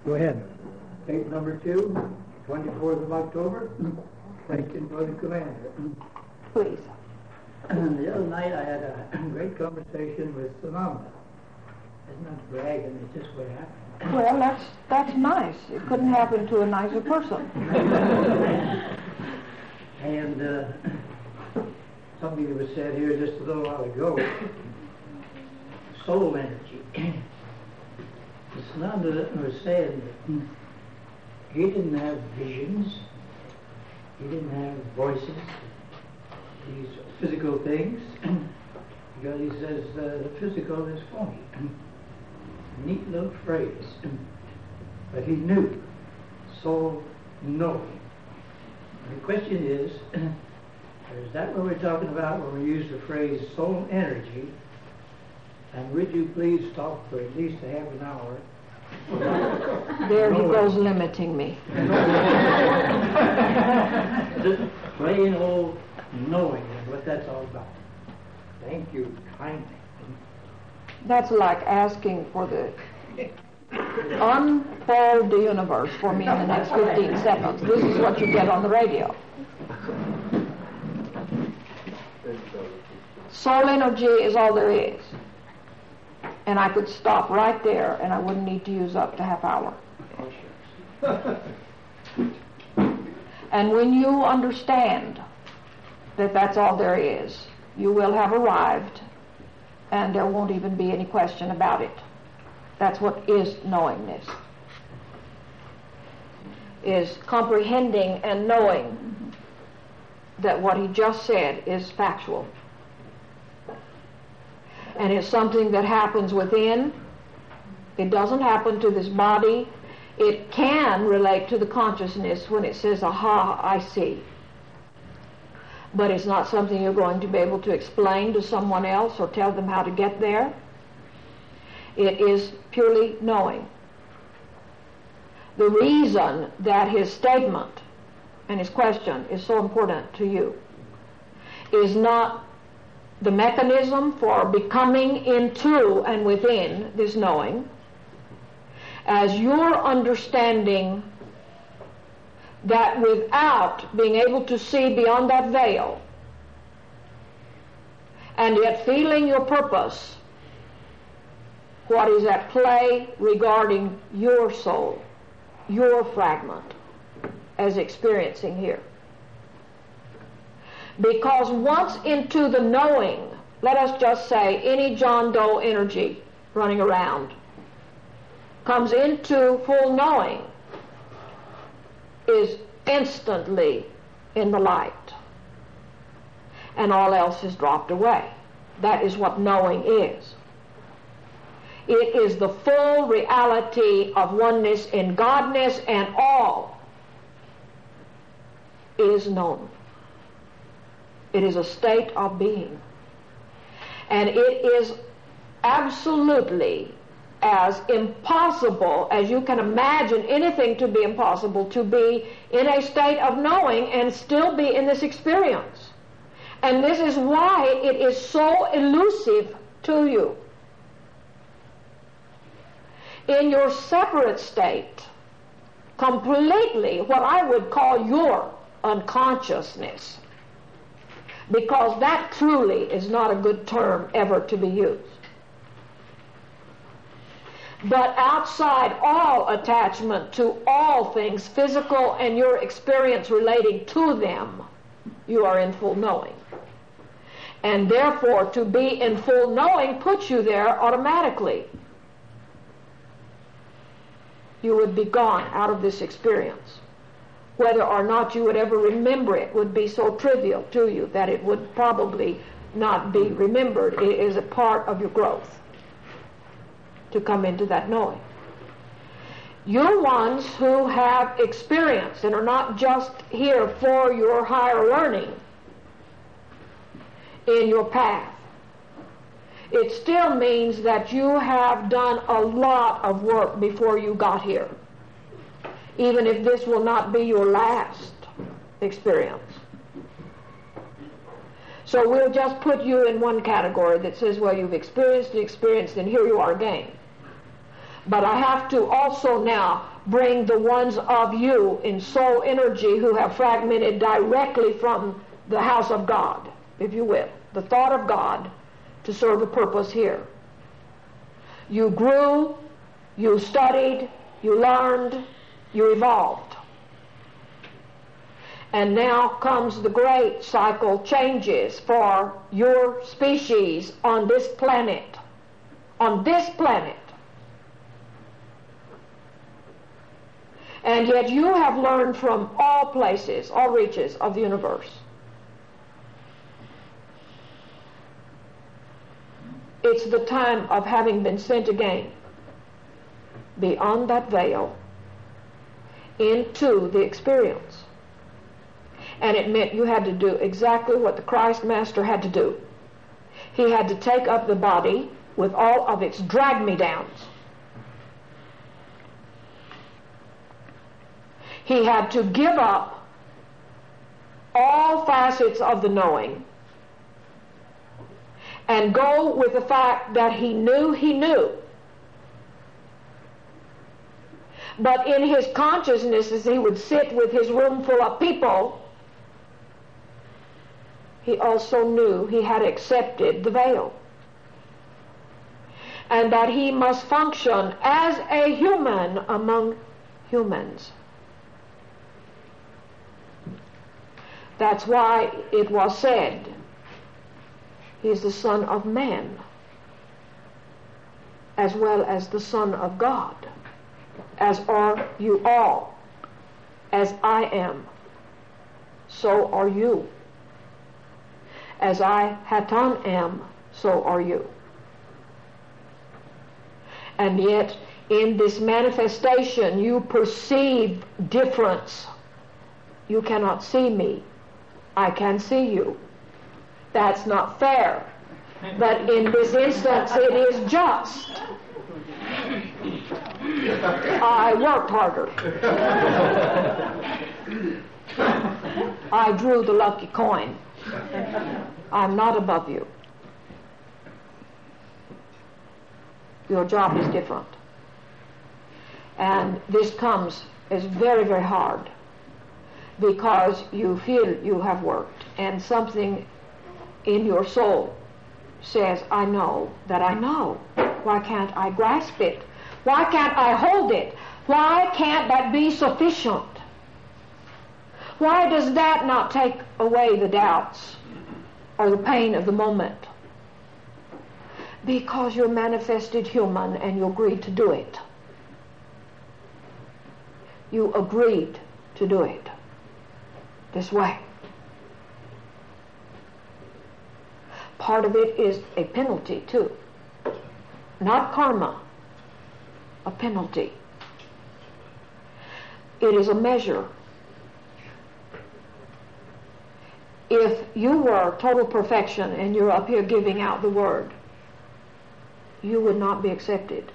Go ahead. Tape number 2, 24th of October. Question for the commander. Please. The other night I had a great conversation with Sananda. It's not bragging, it's just what happened. Well, that's nice. It couldn't happen to a nicer person. And something that was said here just a little while ago, soul energy. Sananda was saying that he didn't have visions, he didn't have voices, these physical things, because he says the physical is phony. Neat little phrase. But he knew, soul knowing. The question is that what we're talking about when we use the phrase soul energy? And would you please talk for at least a half an hour? There he goes limiting me. Just plain old knowing is what that's all about. Thank you kindly. That's like asking for the unfold the universe for me in the next 15 seconds. This is what you get on the radio. Soul energy is all there is. And I could stop right there and I wouldn't need to use up the half hour. And when you understand that that's all there is, you will have arrived and there won't even be any question about it. That's what is knowingness. Is comprehending and knowing that what he just said is factual. And it's something that happens within. It doesn't happen to this body. It can relate to the consciousness when it says, aha, I see. But it's not something you're going to be able to explain to someone else or tell them how to get there. It is purely knowing. The reason that his statement and his question is so important to you is not the mechanism for becoming into and within this knowing, as your understanding that without being able to see beyond that veil and yet feeling your purpose, what is at play regarding your soul, your fragment, as experiencing here. Because once into the knowing, let us just say any John Doe energy running around comes into full knowing, is instantly in the light, and all else is dropped away. That is what knowing is. It is the full reality of oneness in Godness, and all is known. It is a state of being. And it is absolutely as impossible as you can imagine anything to be impossible, to be in a state of knowing and still be in this experience. And this is why it is so elusive to you. In your separate state, completely what I would call your unconsciousness, because that truly is not a good term ever to be used. But outside all attachment to all things physical and your experience relating to them, you are in full knowing. And therefore, to be in full knowing puts you there automatically. You would be gone out of this experience. Whether or not you would ever remember it would be so trivial to you that it would probably not be remembered. It is a part of your growth to come into that knowing. You're ones who have experience and are not just here for your higher learning in your path. It still means that you have done a lot of work before you got here, even if this will not be your last experience. So we'll just put you in one category that says, well, you've experienced the experience, and here you are again. But I have to also now bring the ones of you in soul energy who have fragmented directly from the house of God, if you will, the thought of God, to serve a purpose here. You grew, you studied, you learned, you evolved. And now comes the great cycle changes for your species on this planet. On this planet. And yet you have learned from all places, all reaches of the universe. It's the time of having been sent again beyond that veil into the experience. And it meant you had to do exactly what the Christ Master had to do. He had to take up the body with all of its drag-me-downs. He had to give up all facets of the knowing and go with the fact that he knew. But in his consciousness, as he would sit with his room full of people, he also knew he had accepted the veil. And that he must function as a human among humans. That's why it was said, he is the Son of Man, as well as the Son of God, as are you all. As I am, so are you. As I, Hatan, am, so are you. And yet, in this manifestation, you perceive difference. You cannot see me. I can see you. That's not fair. But in this instance, it is just. I worked harder. I drew the lucky coin. I'm not above you. Your job is different. And this comes as very, very hard because you feel you have worked and something in your soul says, I know that I know. Why can't I grasp it? Why can't I hold it? Why can't that be sufficient? Why does that not take away the doubts or the pain of the moment? Because you're manifested human and you agreed to do it. You agreed to do it this way. Part of it is a penalty too. Not karma, a penalty. It is a measure. If you were total perfection and you're up here giving out the word, you would not be accepted.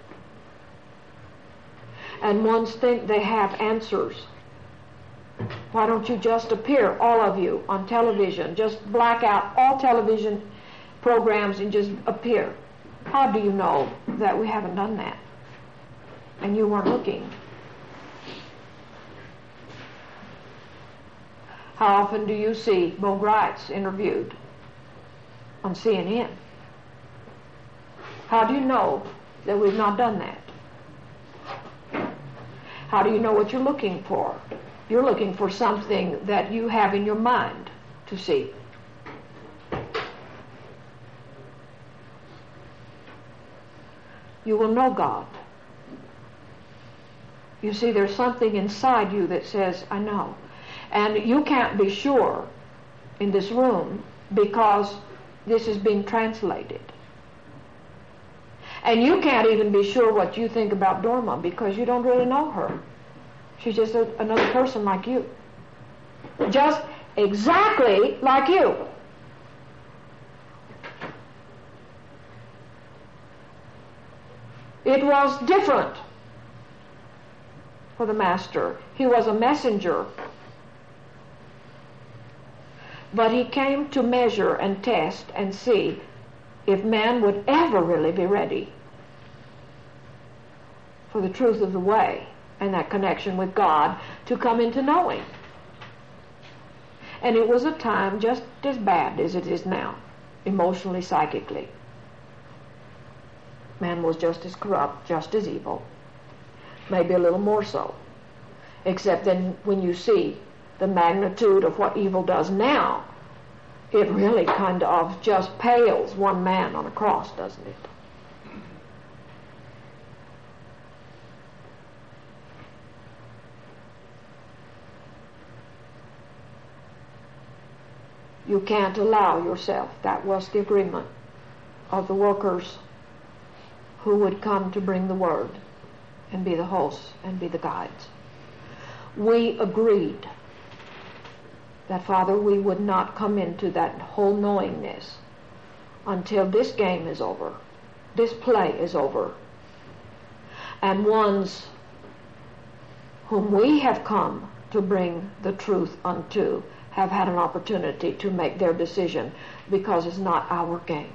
And ones think they have answers. Why don't you just appear, all of you, on television? Just black out all television programs and just appear. How do you know that we haven't done that? And you weren't looking. How often do you see Bo Gritz interviewed on CNN? How do you know that we've not done that? How do you know what you're looking for? You're looking for something that you have in your mind to see. You will know God. You see, there's something inside you that says, I know. And you can't be sure in this room because this is being translated. And you can't even be sure what you think about Dorma because you don't really know her. She's just another person like you. Just exactly like you. It was different for the Master. He was a messenger. But he came to measure and test and see if man would ever really be ready for the truth of the way and that connection with God to come into knowing. And it was a time just as bad as it is now, emotionally, psychically. Man was just as corrupt, just as evil, maybe a little more so. Except then when you see the magnitude of what evil does now, it really kind of just pales one man on a cross, doesn't it? You can't allow yourself. That was the agreement of the workers who would come to bring the word and be the hosts and be the guides. We agreed that, Father, we would not come into that whole knowingness until this game is over, this play is over, and ones whom we have come to bring the truth unto have had an opportunity to make their decision, because it's not our game.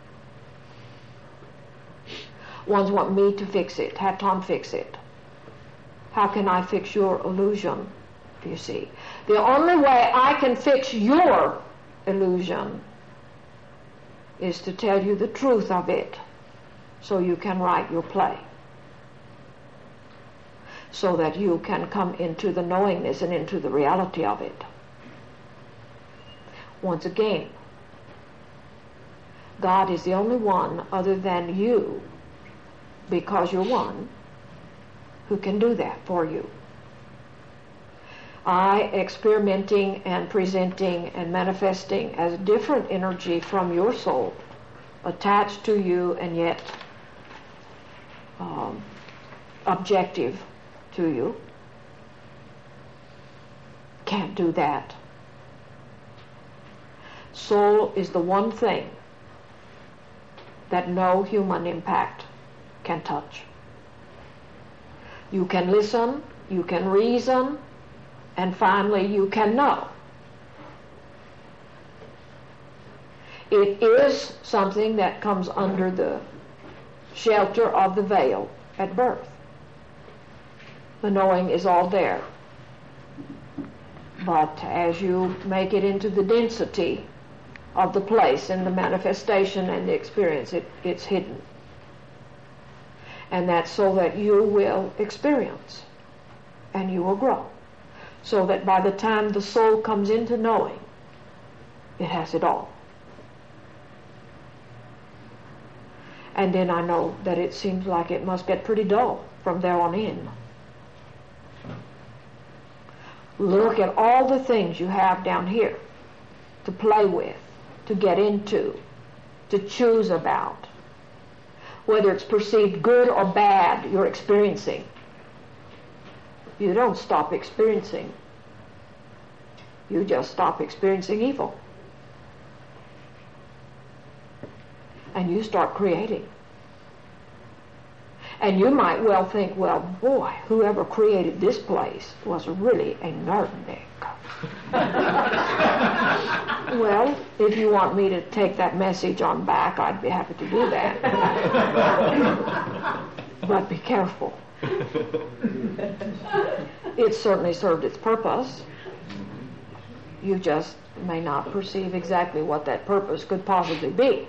Ones want me to fix it, have Tom fix it. How can I fix your illusion? Do you see? The only way I can fix your illusion is to tell you the truth of it, so you can write your play, so that you can come into the knowingness and into the reality of it. Once again, God is the only one other than you, because you're one, who can do that for you. I, experimenting and presenting and manifesting as different energy from your soul, attached to you and yet objective to you, can't do that. Soul is the one thing that no human impact can touch. You can listen, you can reason, and finally you can know. It is something that comes under the shelter of the veil at birth. The knowing is all there. But as you make it into the density of the place and the manifestation and the experience, it's hidden. And that's so that you will experience and you will grow. So that by the time the soul comes into knowing, it has it all. And then I know that it seems like it must get pretty dull from there on in. Look at all the things you have down here to play with, to get into, to choose about. Whether it's perceived good or bad, you're experiencing. You don't stop experiencing. You just stop experiencing evil. And you start creating. And you might well think, well, boy, whoever created this place was really a nerdnik. Well, if you want me to take that message on back, I'd be happy to do that. But be careful. It certainly served its purpose. You just may not perceive exactly what that purpose could possibly be.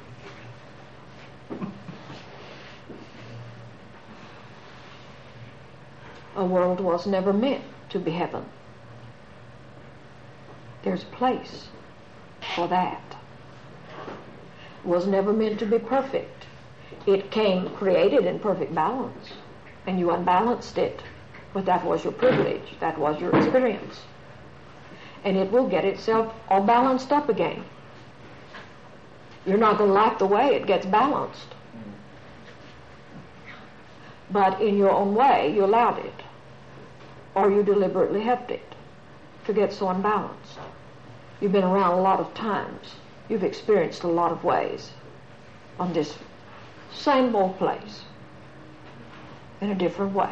A world was never meant to be heaven. There's a place for that. It was never meant to be perfect. It came created in perfect balance, and you unbalanced it, but that was your privilege, that was your experience. And it will get itself all balanced up again. You're not going to like the way it gets balanced. But in your own way, you allowed it, or you deliberately helped it to get so unbalanced. You've been around a lot of times. You've experienced a lot of ways on this same old place in a different way,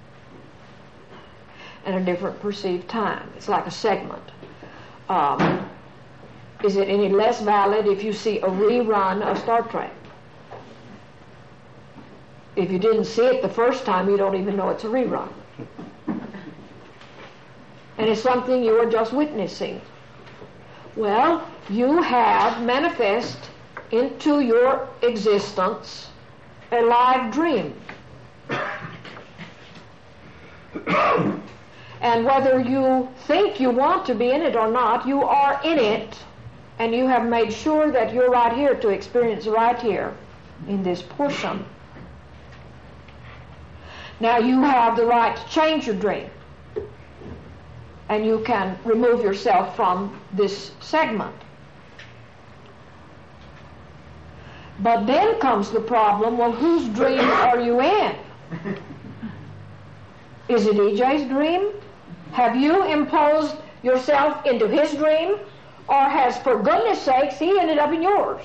in a different perceived time. It's like a segment. Is it any less valid if you see a rerun of Star Trek? If you didn't see it the first time, you don't even know it's a rerun. And it's something you are just witnessing. Well, you have manifest into your existence a live dream. And whether you think you want to be in it or not, you are in it, and you have made sure that you're right here to experience right here in this portion. Now you have the right to change your dream, and you can remove yourself from this segment. But then comes the problem, well, whose dream are you in? Is it EJ's dream? Have you imposed yourself into his dream? Or has, for goodness sakes, he ended up in yours?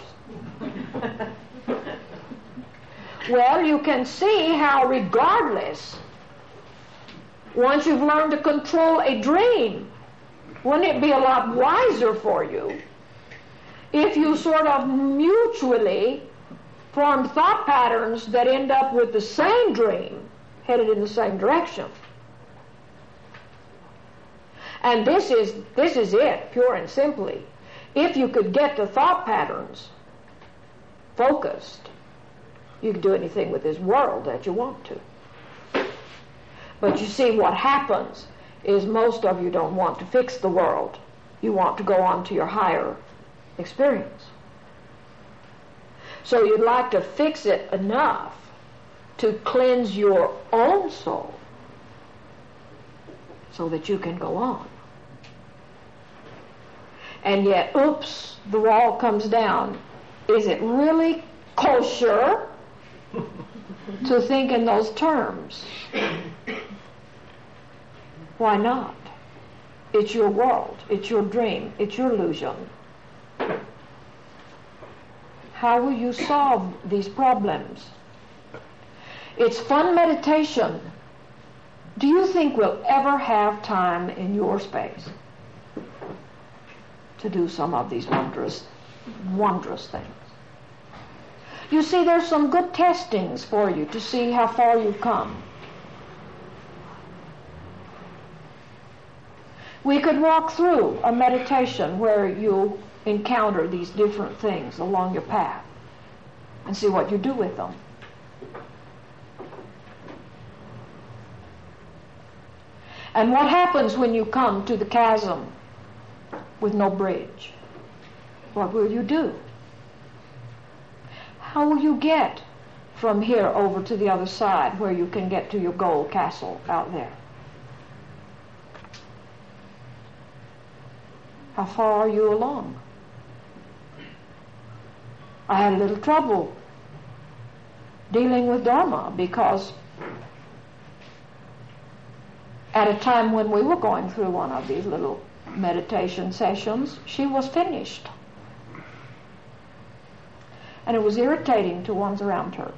Well, you can see how regardless, once you've learned to control a dream, wouldn't it be a lot wiser for you if you sort of mutually form thought patterns that end up with the same dream headed in the same direction? And this is it, pure and simply. If you could get the thought patterns focused, you can do anything with this world that you want to. But you see, what happens is most of you don't want to fix the world. You want to go on to your higher experience. So you'd like to fix it enough to cleanse your own soul so that you can go on. And yet, oops, the wall comes down. Is it really kosher to think in those terms? Why not? It's your world, it's your dream, it's your illusion. How will you solve these problems? It's fun meditation. Do you think we'll ever have time in your space to do some of these wondrous, wondrous things? You see, there's some good testings for you to see how far you've come. We could walk through a meditation where you encounter these different things along your path and see what you do with them. And what happens when you come to the chasm with no bridge? What will you do? How will you get from here over to the other side where you can get to your gold castle out there? How far are you along? I had a little trouble dealing with Dharma because at a time when we were going through one of these little meditation sessions, she was finished. And it was irritating to ones around her.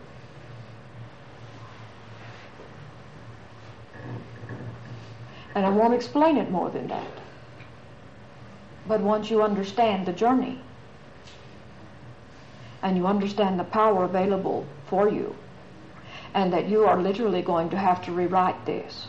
And I won't explain it more than that. But once you understand the journey, and you understand the power available for you, and that you are literally going to have to rewrite this,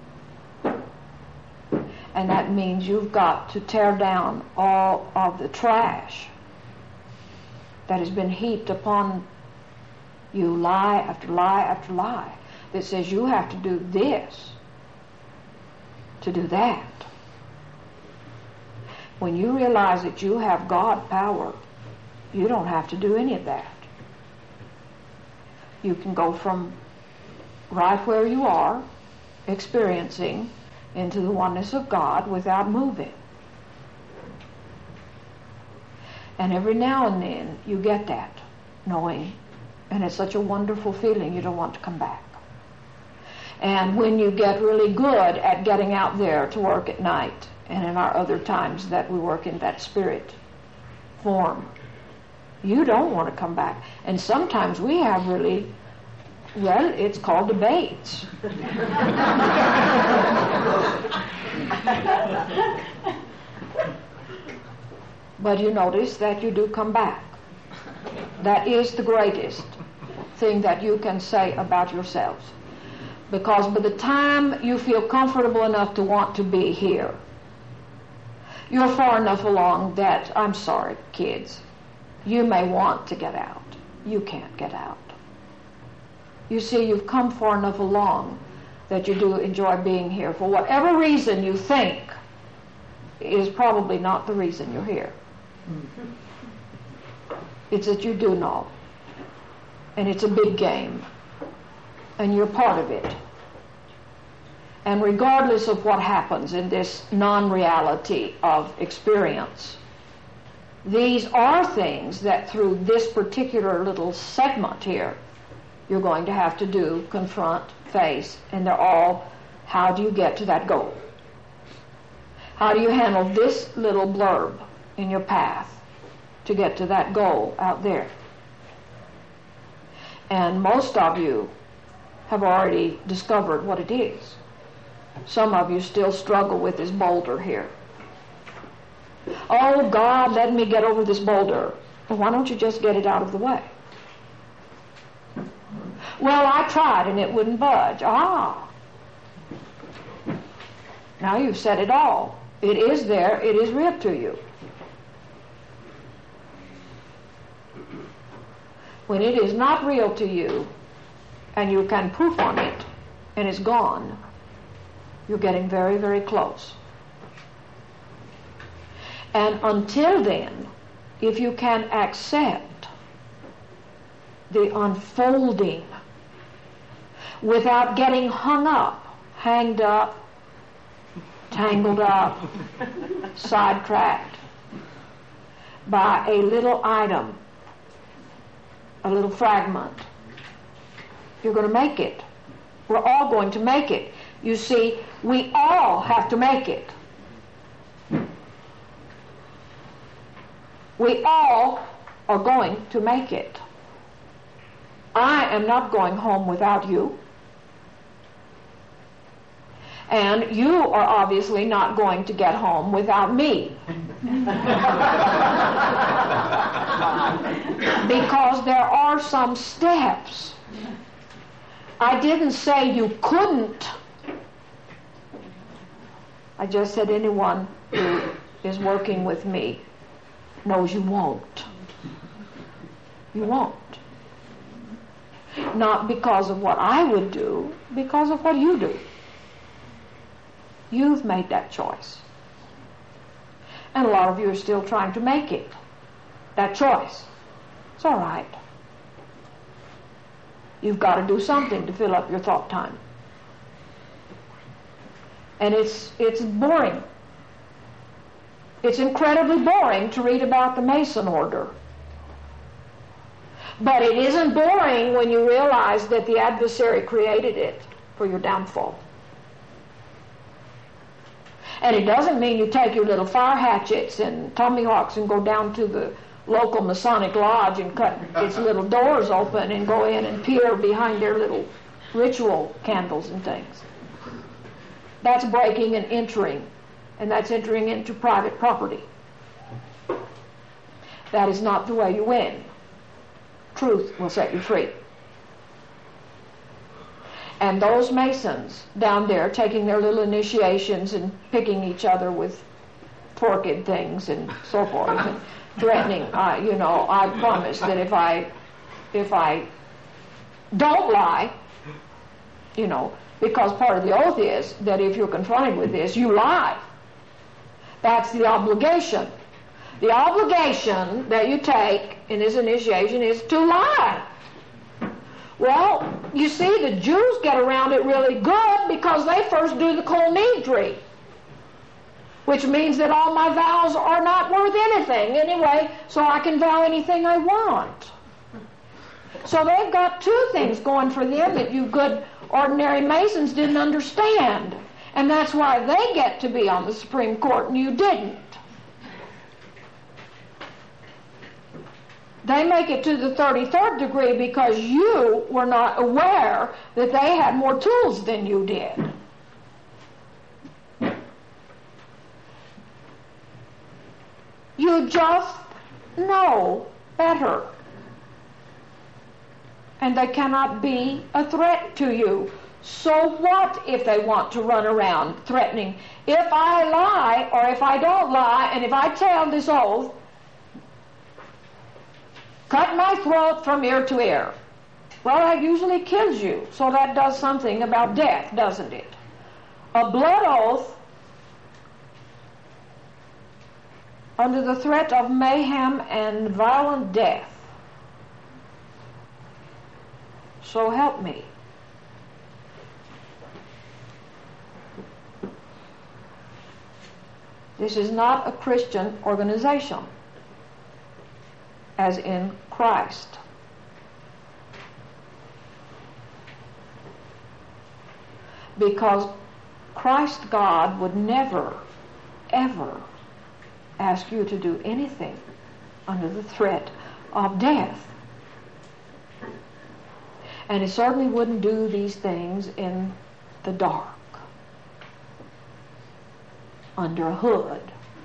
and that means you've got to tear down all of the trash that has been heaped upon you, lie after lie after lie, that says you have to do this to do that. When you realize that you have God power, you don't have to do any of that. You can go from right where you are, experiencing, into the oneness of God without moving. And every now and then you get that knowing, and it's such a wonderful feeling you don't want to come back. And when you get really good at getting out there to work at night, and in our other times that we work in that spirit form, you don't want to come back. And sometimes we have really, well, it's called debates. But you notice that you do come back. That is the greatest thing that you can say about yourselves. Because by the time you feel comfortable enough to want to be here, you're far enough along that, I'm sorry, kids, you may want to get out. You can't get out. You see, you've come far enough along that you do enjoy being here. For whatever reason you think is probably not the reason you're here. It's that you do know. And it's a big game. And you're part of it. And regardless of what happens in this non-reality of experience, these are things that through this particular little segment here, you're going to have to do, confront, face, and they're all, how do you get to that goal? How do you handle this little blurb in your path to get to that goal out there? And most of you have already discovered what it is. Some of you still struggle with this boulder here. Oh, God, let me get over this boulder. Well, why don't you just get it out of the way? Well, I tried and it wouldn't budge. Ah. Now you've said it all. It is there. It is real to you. When it is not real to you and you can proof on it and it's gone, you're getting very, very close. And until then, if you can accept the unfolding without getting hung up, hanged up, tangled up, sidetracked by a little item, a little fragment, you're going to make it. We're all going to make it. You see, we all have to make it. We all are going to make it. I am not going home without you. And you are obviously not going to get home without me. Because there are some steps. I didn't say you couldn't. I just said anyone who is working with me knows you won't. You won't. Not because of what I would do, because of what you do. You've made that choice. And a lot of you are still trying to make it. That choice. It's all right. You've got to do something to fill up your thought time. And it's boring. It's incredibly boring to read about the Mason order. But it isn't boring when you realize that the adversary created it for your downfall. And it doesn't mean you take your little fire hatchets and tomahawks and go down to the local Masonic lodge and cut its little doors open and go in and peer behind their little ritual candles and things. That's breaking and entering, and that's entering into private property. That is not the way you win. Truth will set you free. And those Masons down there taking their little initiations and picking each other with forked things and so forth and threatening, I promise that if I don't lie, because part of the oath is that if you're confronted with this, you lie. That's the obligation. The obligation that you take in this initiation is to lie. Well, you see, the Jews get around it really good because they first do the Kol Nidre, which means that all my vows are not worth anything anyway, so I can vow anything I want. So they've got two things going for them that you good ordinary Masons didn't understand. And that's why they get to be on the Supreme Court and you didn't. They make it to the 33rd degree because you were not aware that they had more tools than you did. You just know better. and they cannot be a threat to you. So what if they want to run around threatening? If I lie, or if I don't lie, and if I tell this oath, cut my throat from ear to ear. Well, that usually kills you, so that does something about death, doesn't it? A blood oath under the threat of mayhem and violent death. So help me. This is not a Christian organization, as in Christ. Because Christ God would never, ever ask you to do anything under the threat of death. And He certainly wouldn't do these things in the dark, under a hood.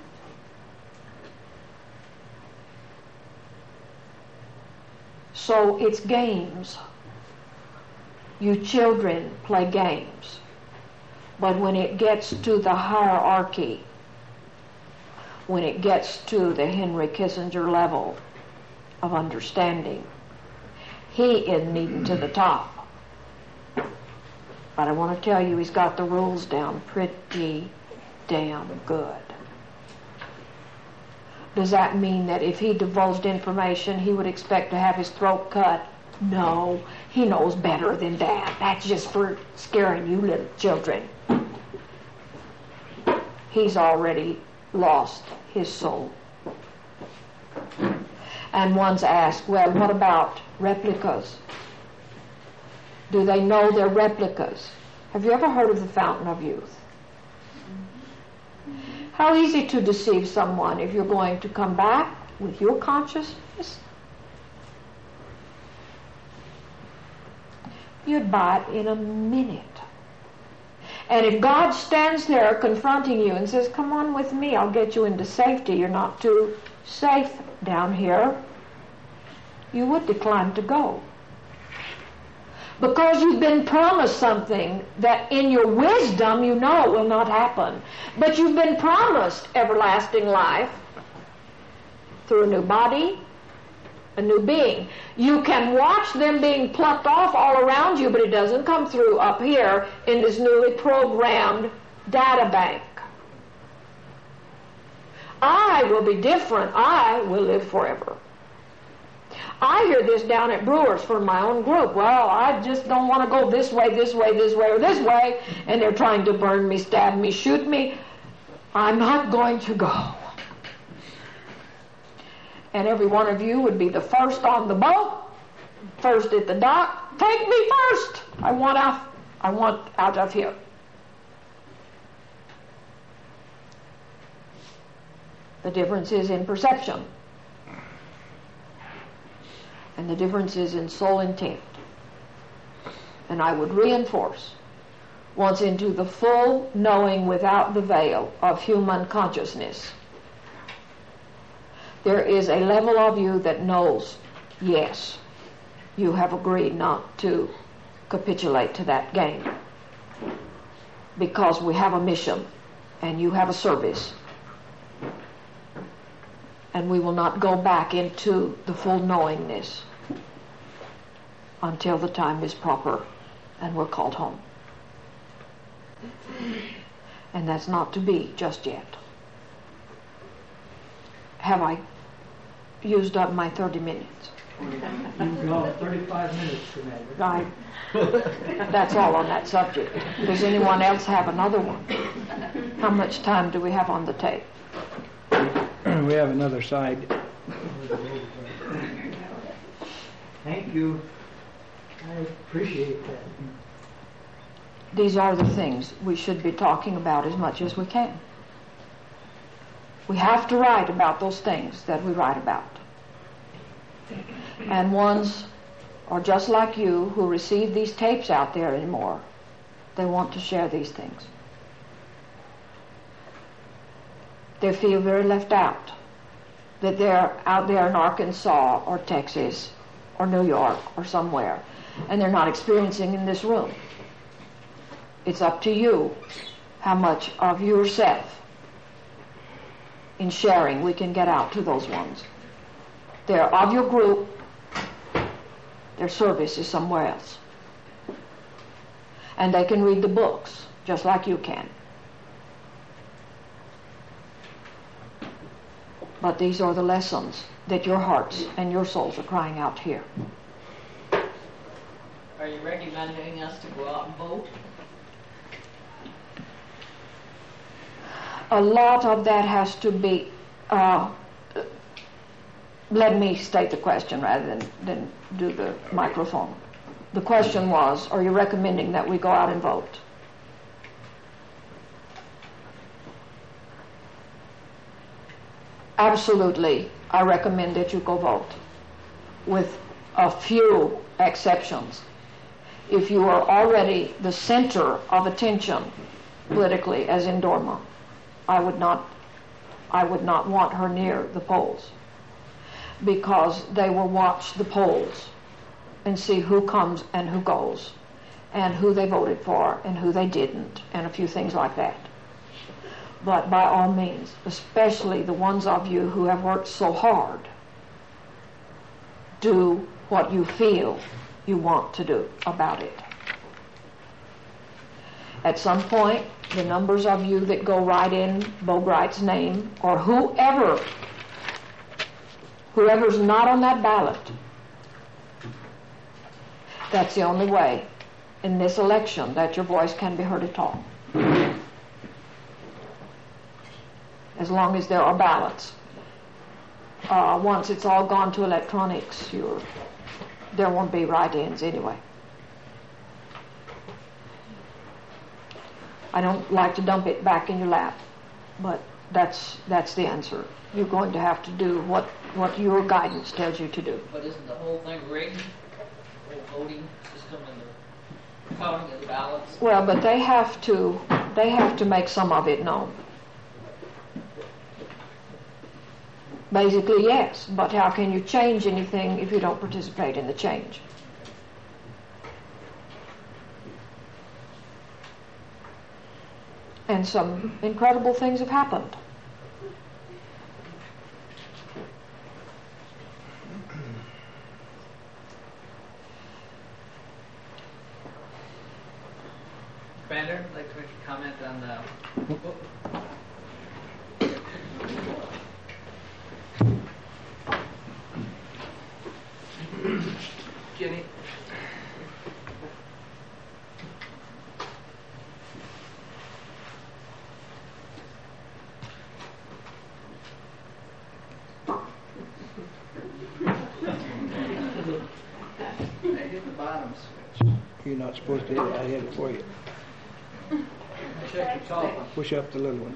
So it's games. You children play games. But when it gets to the hierarchy, when it gets to the Henry Kissinger level of understanding, he is needing to the top. But I want to tell you, he's got the rules down pretty damn good. Does that mean that if he divulged information, he would expect to have his throat cut? No, he knows better than that. That's just for scaring you little children. He's already lost his soul. And one's asked, well, what about replicas? Do they know they're replicas? Have you ever heard of the Fountain of Youth? How easy to deceive someone if you're going to come back with your consciousness. You'd buy it in a minute. And if God stands there confronting you and says, come on with me, I'll get you into safety, you're not too safe down here, you would decline to go. Because you've been promised something that in your wisdom you know will not happen. But you've been promised everlasting life through a new body, a new being. You can watch them being plucked off all around you, but it doesn't come through up here in this newly programmed data bank. I will be different. I will live forever. I hear this down at Brewers from my own group. Well, I just don't want to go this way, this way, this way, or this way, and they're trying to burn me, stab me, shoot me. I'm not going to go. And every one of you would be the first on the boat, first at the dock. Take me first. I want out of here. The difference is in perception. And the difference is in soul intent. And I would reinforce, once into the full knowing without the veil of human consciousness, there is a level of you that knows, yes, you have agreed not to capitulate to that game. Because we have a mission, and you have a service. And we will not go back into the full knowingness until the time is proper and we're called home. And that's not to be just yet. Have I used up my 30 minutes? No, 35 minutes, Commander. That's all on that subject. Does anyone else have another one? How much time do we have on the tape? We have another side. Thank you. I appreciate that. These are the things we should be talking about as much as we can. We have to write about those things that we write about. And ones are just like you who receive these tapes out there anymore. They want to share these things. They feel very left out, that they're out there in Arkansas or Texas or New York or somewhere, and they're not experiencing in this room. It's up to you how much of yourself in sharing we can get out to those ones. They're of your group, their service is somewhere else. And they can read the books just like you can. But these are the lessons that your hearts and your souls are crying out to hear. Are you recommending us to go out and vote? A lot of that has to be, let me state the question rather than do the microphone. The question was, are you recommending that we go out and vote? Absolutely, I recommend that you go vote, with a few exceptions. If you are already the center of attention politically, as in Dorma, I would not want her near the polls, because they will watch the polls and see who comes and who goes, and who they voted for and who they didn't, and a few things like that. But by all means, especially the ones of you who have worked so hard, do what you feel you want to do about it. At some point, the numbers of you that go right in Boegright's name, or whoever's not on that ballot, that's the only way in this election that your voice can be heard at all. As long as there are ballots. Once it's all gone to electronics, there won't be write-ins anyway. I don't like to dump it back in your lap, but that's the answer. You're going to have to do what your guidance tells you to do. But isn't the whole thing rigged? The whole voting system and the counting of the ballots? Well, but they have to make some of it known. Basically, yes, but how can you change anything if you don't participate in the change? And some incredible things have happened. Commander, I'd like to make a comment on the... Jenny? I hit the bottom switch. You're not supposed to hit it. I hit it for you. Check the tall one. Push up the little one.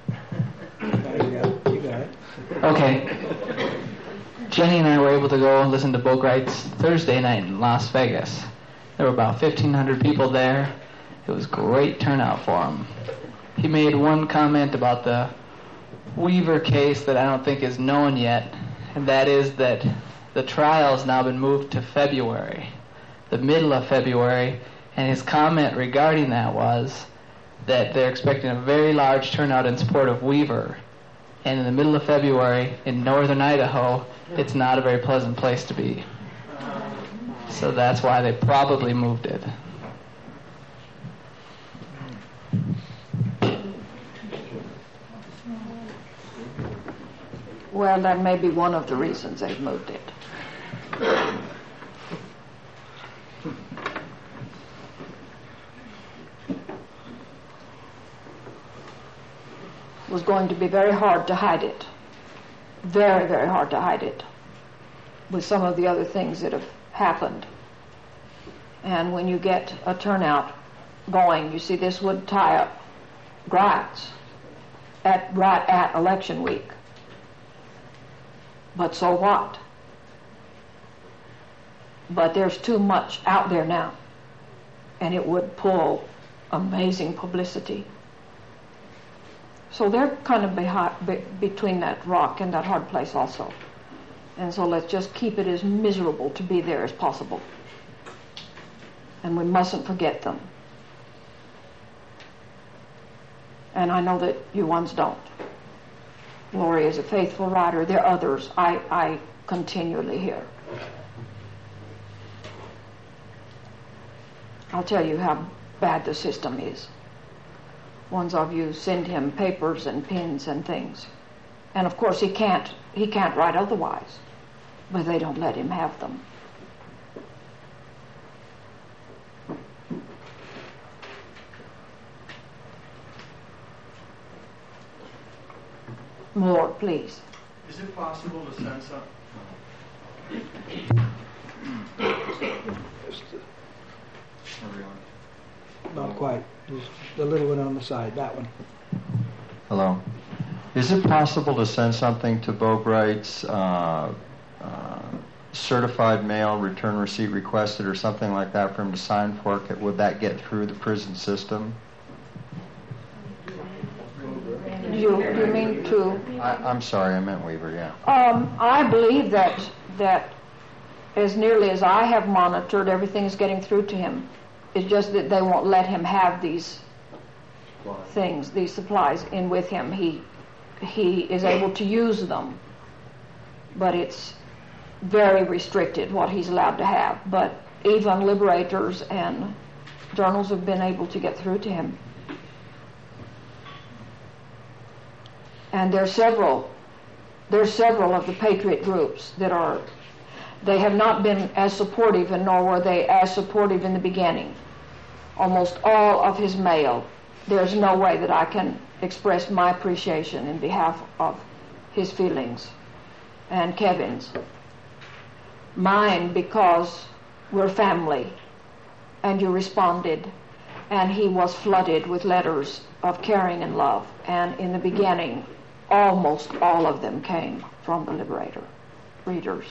You got it. Okay. Jenny and I were able to go and listen to Boegright's Thursday night in Las Vegas. There were about 1,500 people there. It was great turnout for him. He made one comment about the Weaver case that I don't think is known yet, and that is that the trial's now been moved to February, the middle of February, and his comment regarding that was that they're expecting a very large turnout in support of Weaver. And in the middle of February, in northern Idaho, it's not a very pleasant place to be. So that's why they probably moved it. Well, that may be one of the reasons they've moved it. It was going to be very hard to hide it. Very, very hard to hide it with some of the other things that have happened. And when you get a turnout going, you see this would tie up Grites right at election week. But so what? But there's too much out there now, and it would pull amazing publicity. So they're kind of between that rock and that hard place also. And so let's just keep it as miserable to be there as possible. And we mustn't forget them. And I know that you ones don't. Lori is a faithful writer. There are others I continually hear. I'll tell you how bad the system is. Ones of you send him papers and pens and things. And of course he can't write otherwise. But they don't let him have them. More, please. Is it possible to send some? Not quite. Just the little one on the side, that one. Hello. Is it possible to send something to Boabright's certified mail, return receipt requested, or something like that for him to sign for? Would that get through the prison system? You mean to? I'm sorry, I meant Weaver, yeah. I believe that as nearly as I have monitored, everything is getting through to him. It's just that they won't let him have these things, these supplies in with him. He is able to use them, but it's very restricted what he's allowed to have. But even Liberators and journals have been able to get through to him. And there's several of the Patriot groups that they have not been as supportive, and nor were they as supportive in the beginning. Almost all of his mail, there's no way that I can express my appreciation in behalf of his feelings and Kevin's. Mine, because we're family, and you responded, and he was flooded with letters of caring and love. And in the beginning, almost all of them came from the Liberator readers.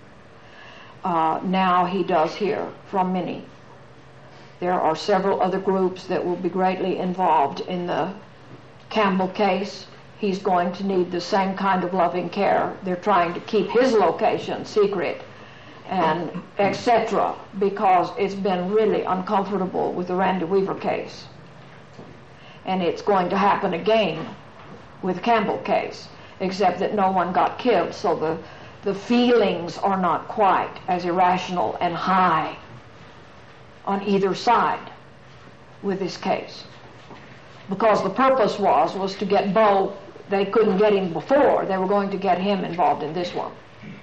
Now he does hear from many. There are several other groups that will be greatly involved in the Campbell case. He's going to need the same kind of loving care. They're trying to keep his location secret and etc. because it's been really uncomfortable with the Randy Weaver case. And it's going to happen again with Campbell case, except that no one got killed, so the feelings are not quite as irrational and high on either side with this case. Because the purpose was to get Bo. They couldn't get him before. They were going to get him involved in this one.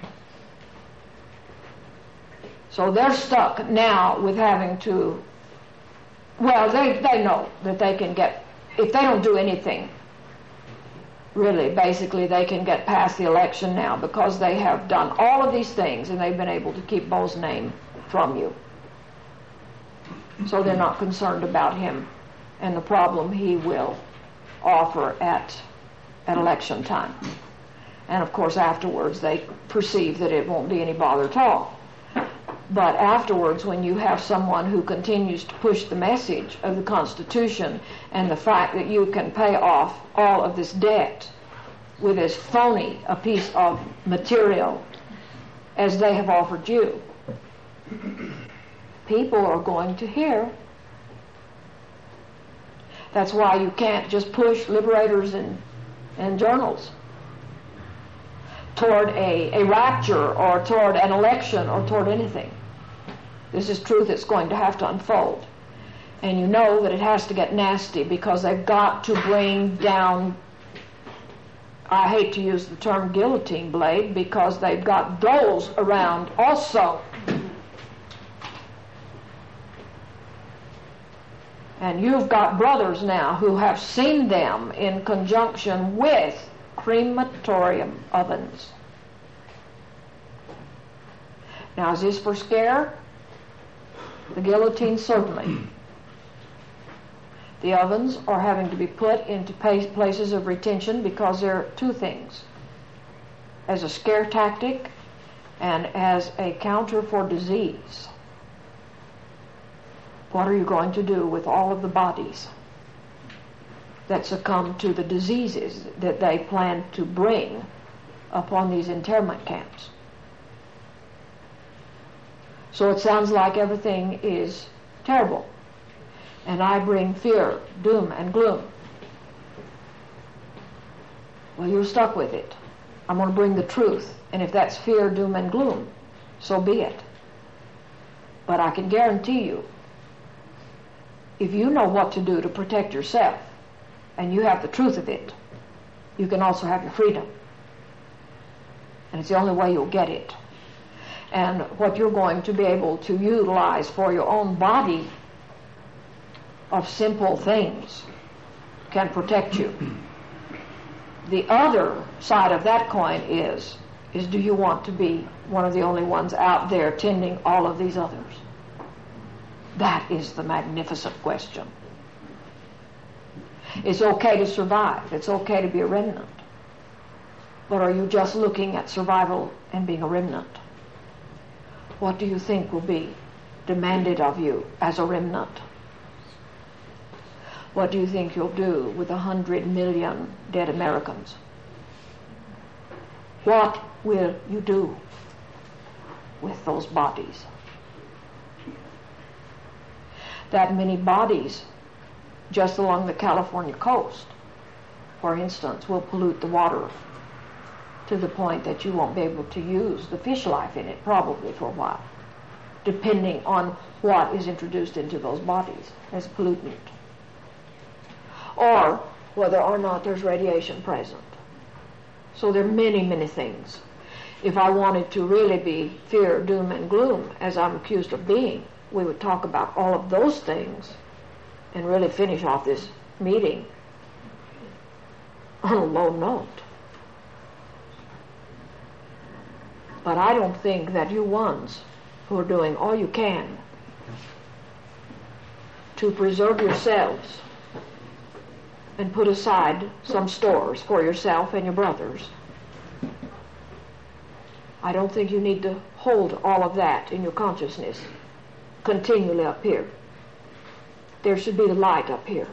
So they're stuck now with having to, well, they know that they can get, if they don't do anything, really, basically, they can get past the election now because they have done all of these things and they've been able to keep Bo's name from you. So they're not concerned about him and the problem he will offer at election time. And of course, afterwards, they perceive that it won't be any bother at all. But afterwards, when you have someone who continues to push the message of the Constitution and the fact that you can pay off all of this debt with as phony a piece of material as they have offered you, people are going to hear. That's why you can't just push Liberators and journals toward a rapture or toward an election or toward anything. This is truth that's going to have to unfold. And you know that it has to get nasty because they've got to bring down, I hate to use the term guillotine blade, because they've got those around also. And you've got brothers now who have seen them in conjunction with crematorium ovens. Now, is this for scare? The guillotine, certainly. The ovens are having to be put into places of retention because there are two things. As a scare tactic and as a counter for disease. What are you going to do with all of the bodies that succumb to the diseases that they plan to bring upon these internment camps? So it sounds like everything is terrible. And I bring fear, doom, and gloom. Well, you're stuck with it. I'm going to bring the truth. And if that's fear, doom, and gloom, so be it. But I can guarantee you, if you know what to do to protect yourself, and you have the truth of it, you can also have your freedom. And it's the only way you'll get it. And what you're going to be able to utilize for your own body of simple things can protect you. The other side of that coin is do you want to be one of the only ones out there tending all of these others? That is the magnificent question. It's okay to survive. It's okay to be a remnant. But are you just looking at survival and being a remnant? What do you think will be demanded of you as a remnant? What do you think you'll do with 100 million dead Americans? What will you do with those bodies? That many bodies just along the California coast, for instance, will pollute the water to the point that you won't be able to use the fish life in it probably for a while, depending on what is introduced into those bodies as pollutant, or whether or not there's radiation present. So there are many, many things. If I wanted to really be fear, doom, and gloom, as I'm accused of being, we would talk about all of those things and really finish off this meeting on a low note. But I don't think that you ones who are doing all you can to preserve yourselves and put aside some stores for yourself and your brothers, I don't think you need to hold all of that in your consciousness continually up here. There should be the light up here.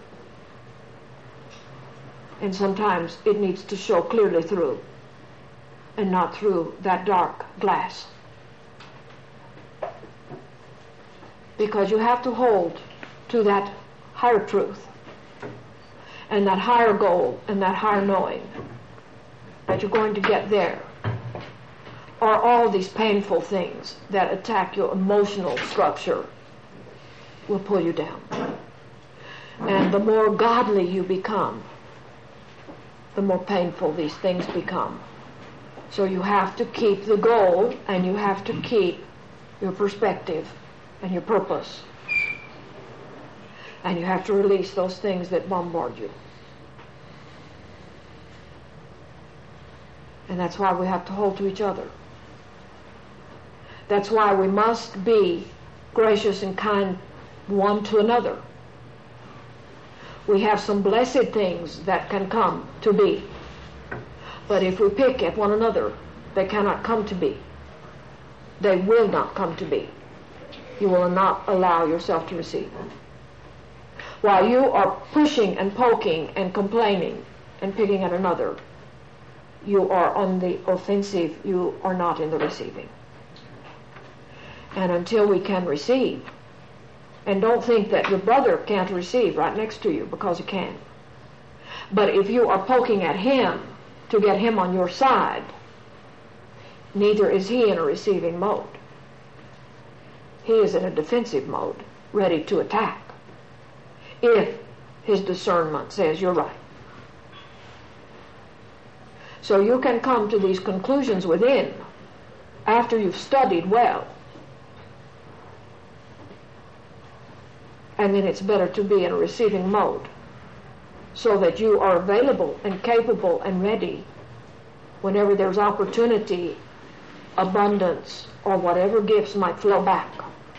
And sometimes it needs to show clearly through and not through that dark glass. Because you have to hold to that higher truth and that higher goal and that higher knowing that you're going to get there, or all these painful things that attack your emotional structure will pull you down. And the more godly you become, the more painful these things become. So you have to keep the goal, and you have to keep your perspective and your purpose. And you have to release those things that bombard you. And that's why we have to hold to each other. That's why we must be gracious and kind one to another. We have some blessed things that can come to be. But if we pick at one another, they cannot come to be. They will not come to be. You will not allow yourself to receive. While you are pushing and poking and complaining and picking at another, you are on the offensive, you are not in the receiving. And until we can receive, and don't think that your brother can't receive right next to you, because he can. But if you are poking at him to get him on your side, neither is he in a receiving mode. He is in a defensive mode, ready to attack, if his discernment says you're right. So you can come to these conclusions within after you've studied well. And then it's better to be in a receiving mode so that you are available and capable and ready whenever there's opportunity, abundance, or whatever gifts might flow back.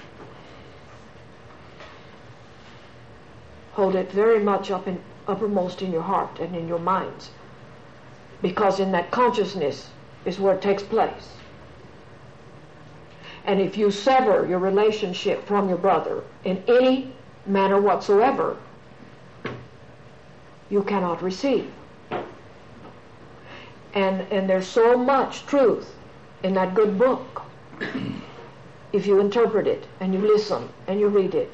Hold it very much uppermost in your heart and in your minds, because in that consciousness is where it takes place. And if you sever your relationship from your brother in any manner whatsoever, you cannot receive. And there's so much truth in that good book if you interpret it and you listen and you read it.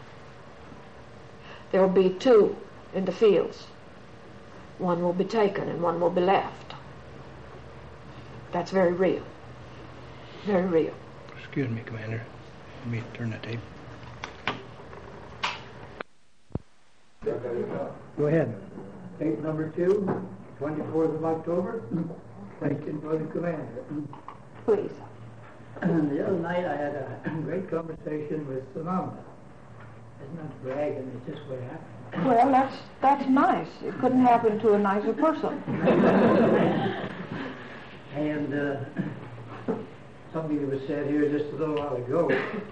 There will be two in the fields. One will be taken and one will be left. That's very real. Very real. Excuse me, Commander. Let me turn the tape. Go ahead. Tape number 2, 24th of October. Question for the commander. Please. The other night I had a great conversation with Sananda. It's not bragging, it's just what happened. Well, that's nice. It couldn't happen to a nicer person. And something that was said here just a little while ago,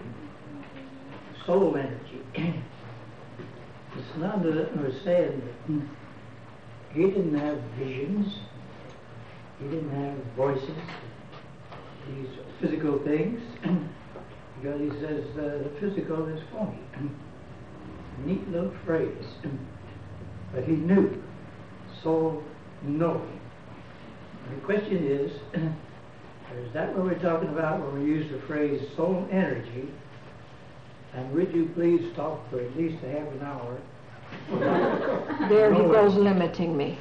soul energy. Sananda was saying that he didn't have visions, he didn't have voices, these physical things, because he says the physical is phony. Neat little phrase. But he knew, soul knowing. The question is that what we're talking about when we use the phrase soul energy? And would you please talk for at least a half an hour? There he goes limiting me.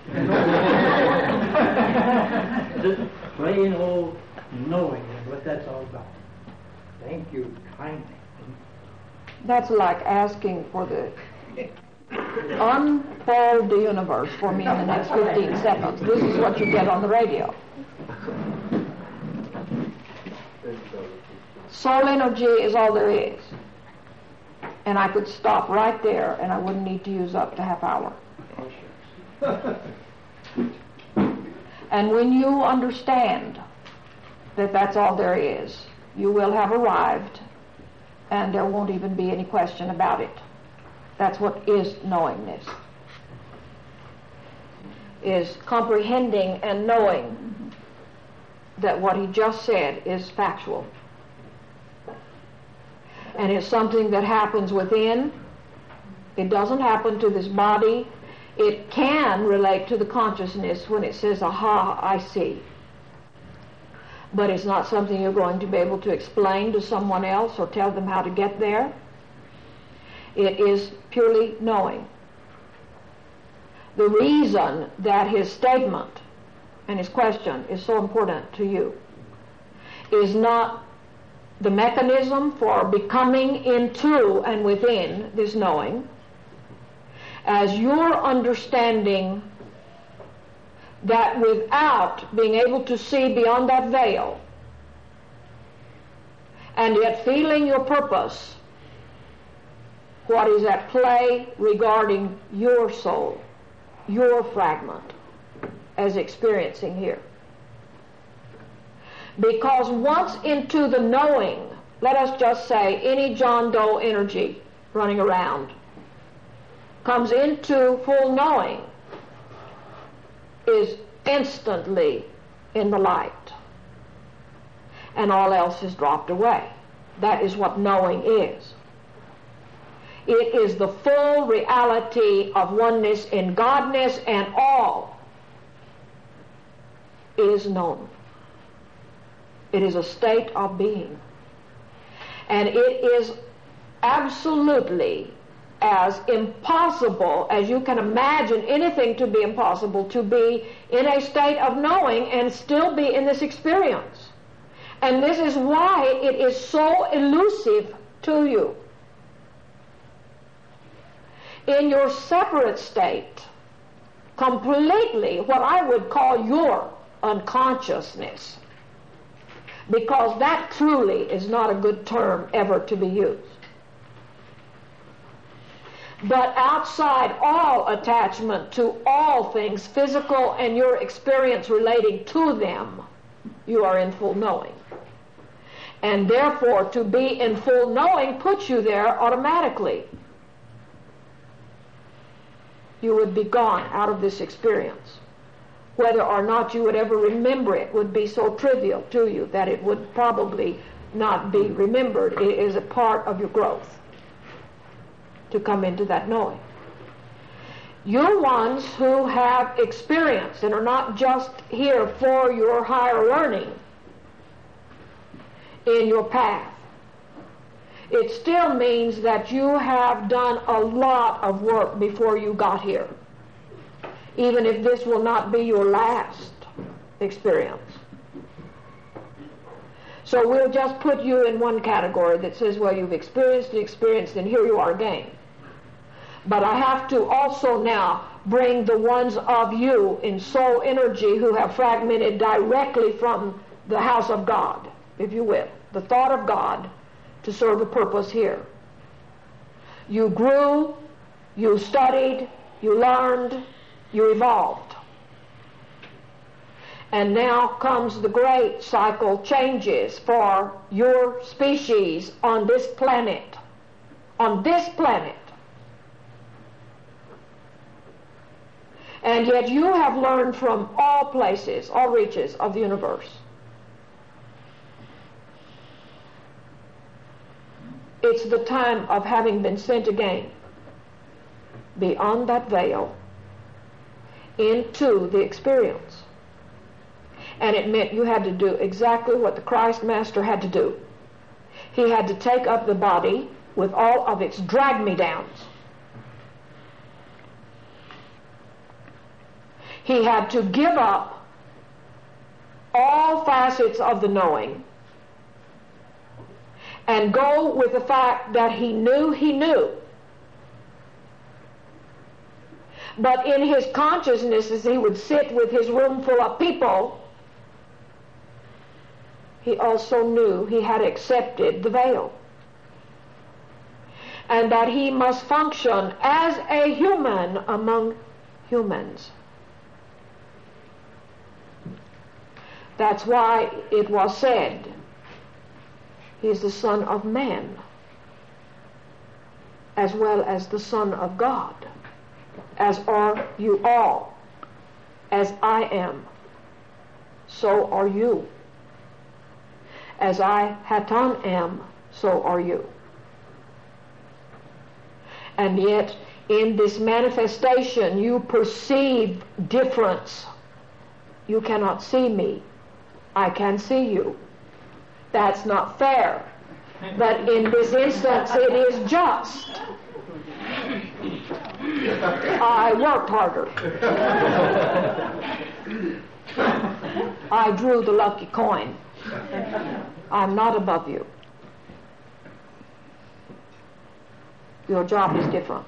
Just plain old knowing is what that's all about. Thank you kindly. That's like asking for the unfold the universe for me in the next 15 seconds. This is what you get on the radio. Soul energy is all there is. And I could stop right there and I wouldn't need to use up the half hour. And when you understand that that's all there is, you will have arrived and there won't even be any question about it. That's what is knowingness. Is comprehending and knowing that what he just said is factual. And it's something that happens within. It doesn't happen to this body. It can relate to the consciousness when it says, aha, I see. But it's not something you're going to be able to explain to someone else or tell them how to get there. It is purely knowing. The reason that his statement and his question is so important to you is not the mechanism for becoming into and within this knowing, as your understanding that without being able to see beyond that veil and yet feeling your purpose, what is at play regarding your soul, your fragment, as experiencing here. Because once into the knowing, let us just say any John Doe energy running around comes into full knowing, is instantly in the light. And all else is dropped away. That is what knowing is. It is the full reality of oneness in Godness, and all is known. It is a state of being. And it is absolutely as impossible as you can imagine anything to be impossible, to be in a state of knowing and still be in this experience. And this is why it is so elusive to you. In your separate state, completely what I would call your unconsciousness, because that truly is not a good term ever to be used. But outside all attachment to all things physical and your experience relating to them, you are in full knowing. And therefore, to be in full knowing puts you there automatically. You would be gone out of this experience. Whether or not you would ever remember it would be so trivial to you that it would probably not be remembered. It is a part of your growth to come into that knowing. You're ones who have experience and are not just here for your higher learning in your path. it still means that you have done a lot of work before you got here, even if this will not be your last experience. So we'll just put you in one category that says, well, you've experienced, and here you are again. But I have to also now bring the ones of you in soul energy who have fragmented directly from the house of God, if you will, the thought of God, to serve a purpose here. You grew, you studied, you learned, you evolved. And now comes the great cycle changes for your species on this planet. On this planet. And yet you have learned from all places, all reaches of the universe. It's the time of having been sent again beyond that veil into the experience. And it meant you had to do exactly what the Christ Master had to do. He had to take up the body with all of its drag-me-downs. He had to give up all facets of the knowing and go with the fact that he knew. But in his consciousness, as he would sit with his room full of people, he also knew he had accepted the veil. And that he must function as a human among humans. That's why it was said, he is the Son of Man, as well as the Son of God, as are you all. As I am, so are you. As I, Hatan, am, so are you. And yet, in this manifestation, you perceive difference. You cannot see me. I can see you. That's not fair. But in this instance, it is just. I worked harder. I drew the lucky coin. I'm not above you. Your job is different.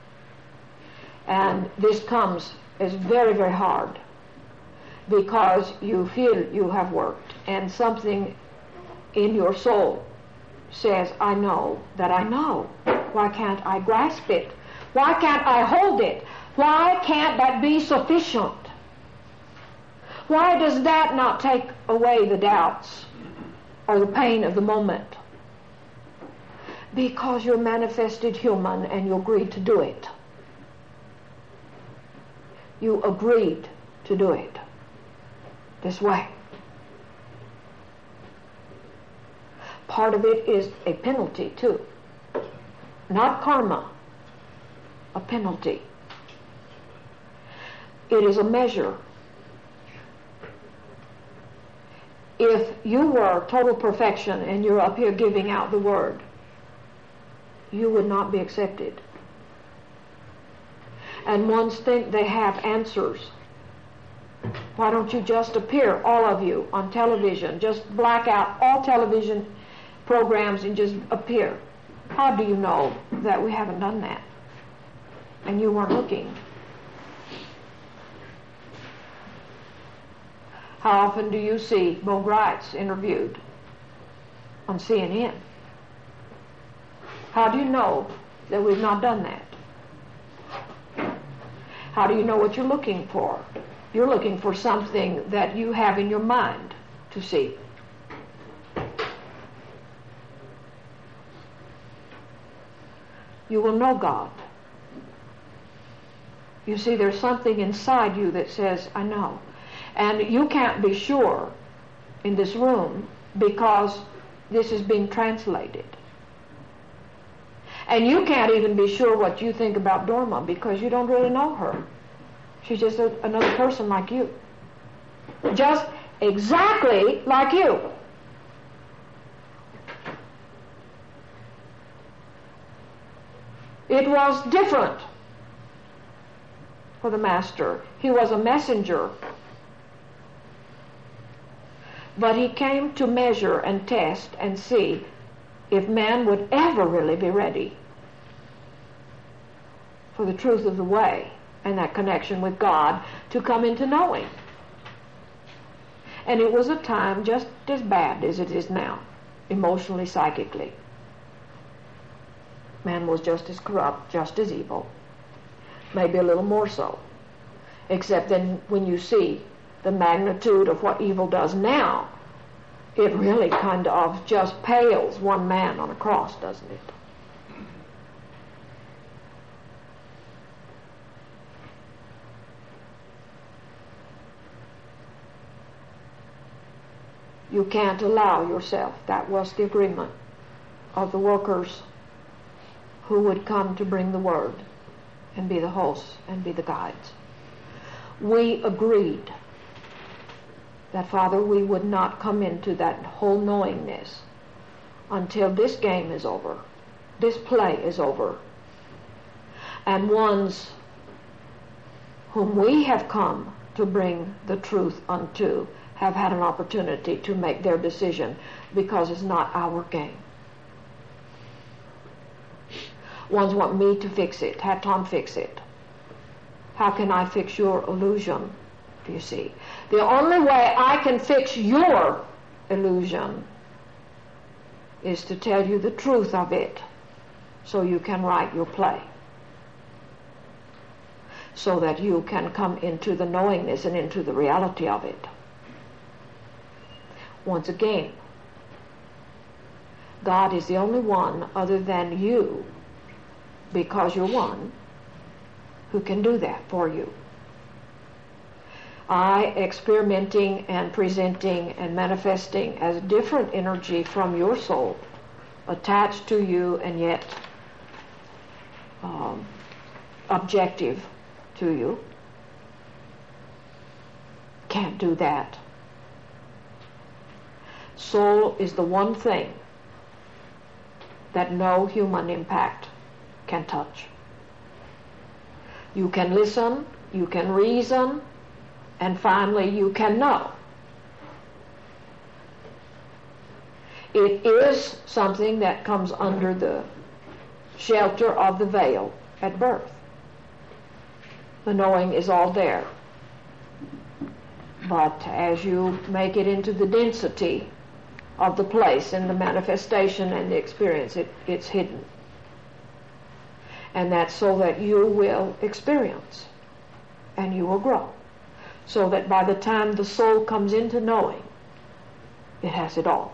And this comes as very, very hard because you feel you have worked and something in your soul says, I know that I know. Why can't I grasp it? Why can't I hold it? Why can't that be sufficient? Why does that not take away the doubts or the pain of the moment? Because you're manifested human and you agreed to do it. You agreed to do it this way. Part of it is a penalty too. Not karma, a penalty. It is a measure. If you were total perfection and you're up here giving out the word, you would not be accepted. And ones think they have answers. Why don't you just appear, all of you, on television? Just black out all television programs and just appear. How do you know that we haven't done that? And you weren't looking. How often do you see Bo Gritz interviewed on CNN? How do you know that we've not done that? How do you know what you're looking for? You're looking for something that you have in your mind to see. You will know God. You see, there's something inside you that says, I know. And you can't be sure in this room because this is being translated. And you can't even be sure what you think about Dorma because you don't really know her. She's just another person like you. Just exactly like you. It was different for the master. He was a messenger. But he came to measure and test and see if man would ever really be ready for the truth of the way and that connection with God to come into knowing. And it was a time just as bad as it is now, emotionally, psychically. Man was just as corrupt, just as evil, maybe a little more so. Except then when you see the magnitude of what evil does now, it really kind of just pales one man on a cross, doesn't it? You can't allow yourself. That was the agreement of the workers who would come to bring the word and be the hosts and be the guides. We agreed that, Father, we would not come into that whole knowingness until this game is over, this play is over, and ones whom we have come to bring the truth unto have had an opportunity to make their decision, because it's not our game. Ones want me to fix it, have Tom fix it. How can I fix your illusion? Do you see? The only way I can fix your illusion is to tell you the truth of it so you can write your play, so that you can come into the knowingness and into the reality of it. Once again, God is the only one other than you, because you're one, who can do that for you. I, experimenting and presenting and manifesting as different energy from your soul, attached to you and yet objective to you, can't do that. Soul is the one thing that no human impact can touch. You can listen, you can reason, and finally you can know. It is something that comes under the shelter of the veil at birth. The knowing is all there. But as you make it into the density of the place and the manifestation and the experience, it's hidden. And that's so that you will experience and you will grow. So that by the time the soul comes into knowing, it has it all.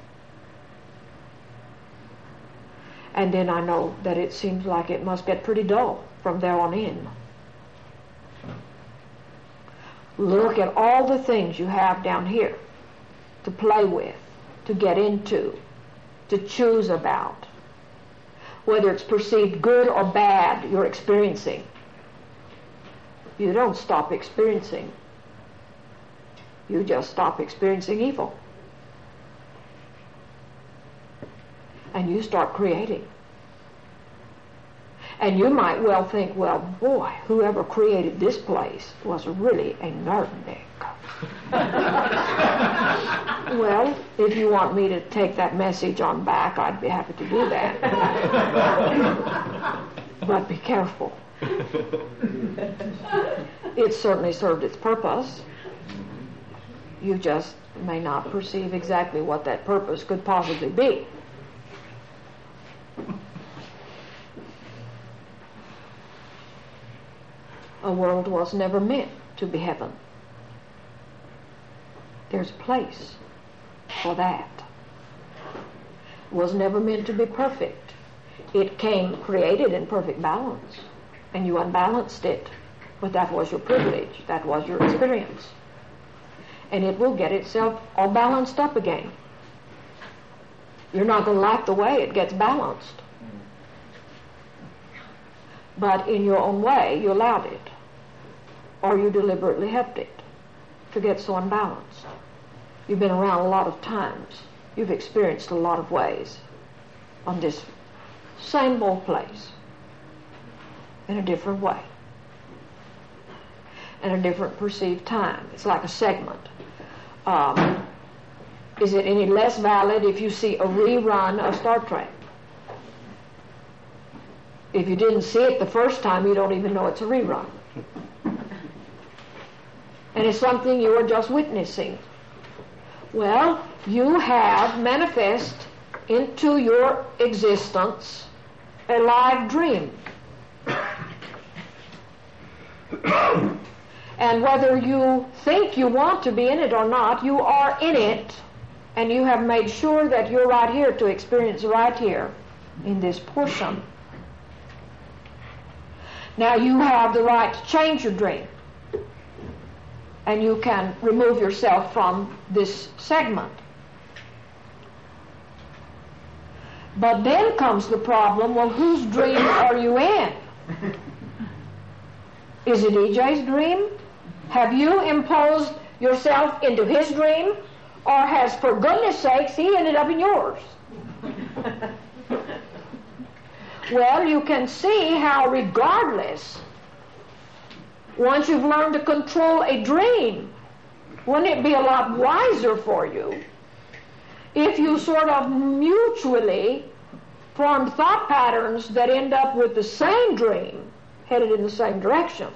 And then I know that it seems like it must get pretty dull from there on in. Look at all the things you have down here to play with, to get into, to choose about. Whether it's perceived good or bad, you're experiencing. You don't stop experiencing. You just stop experiencing evil. And you start creating. And you might well think, well, boy, whoever created this place was really a nerdnik. Well, if you want me to take that message on back, I'd be happy to do that. But be careful. It certainly served its purpose. You just may not perceive exactly what that purpose could possibly be. A world was never meant to be heaven. There's a place for that. It was never meant to be perfect. It came created in perfect balance, and you unbalanced it, but that was your privilege, that was your experience. And it will get itself all balanced up again. You're not going to like the way it gets balanced. But in your own way, you allowed it, or you deliberately helped it to get so unbalanced. You've been around a lot of times. You've experienced a lot of ways on this same old place. in a different way, in a different perceived time. It's like a segment. Is it any less valid if you see a rerun of Star Trek? If you didn't see it the first time, you don't even know it's a rerun. And it's something you are just witnessing. Well, you have manifest into your existence a live dream. And whether you think you want to be in it or not, you are in it, and you have made sure that you're right here to experience right here in this portion. Now you have the right to change your dream, and you can remove yourself from this segment. But then comes the problem, well, whose dream are you in? Is it EJ's dream? Have you imposed yourself into his dream? Or has, for goodness sakes, he ended up in yours? Well, you can see how regardless, once you've learned to control a dream, wouldn't it be a lot wiser for you if you sort of mutually formed thought patterns that end up with the same dream, headed in the same direction?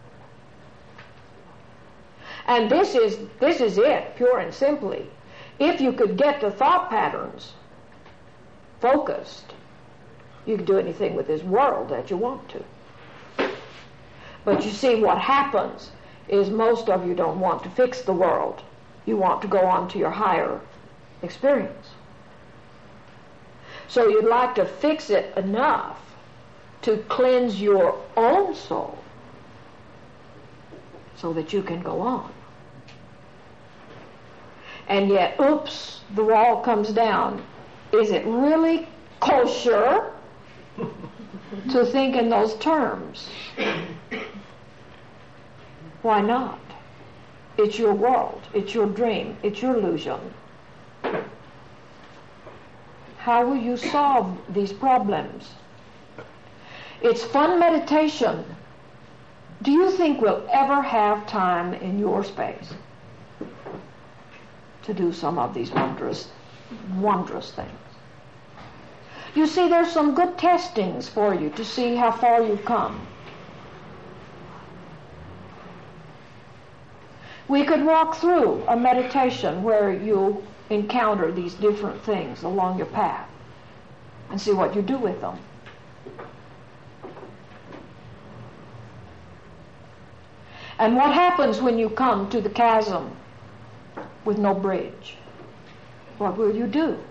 And this is it, pure and simply. If you could get the thought patterns focused, you can do anything with this world that you want to. But you see, what happens is most of you don't want to fix the world. You want to go on to your higher experience. So you'd like to fix it enough to cleanse your own soul so that you can go on. And yet, oops, the wall comes down. Is it really kosher to think in those terms? Why not? It's your world. It's your dream. It's your illusion. How will you solve these problems? It's fun meditation. Do you think we'll ever have time in your space to do some of these wondrous, wondrous things? You see, there's some good testings for you to see how far you've come. We could walk through a meditation where you encounter these different things along your path and see what you do with them. And what happens when you come to the chasm with no bridge? What will you do?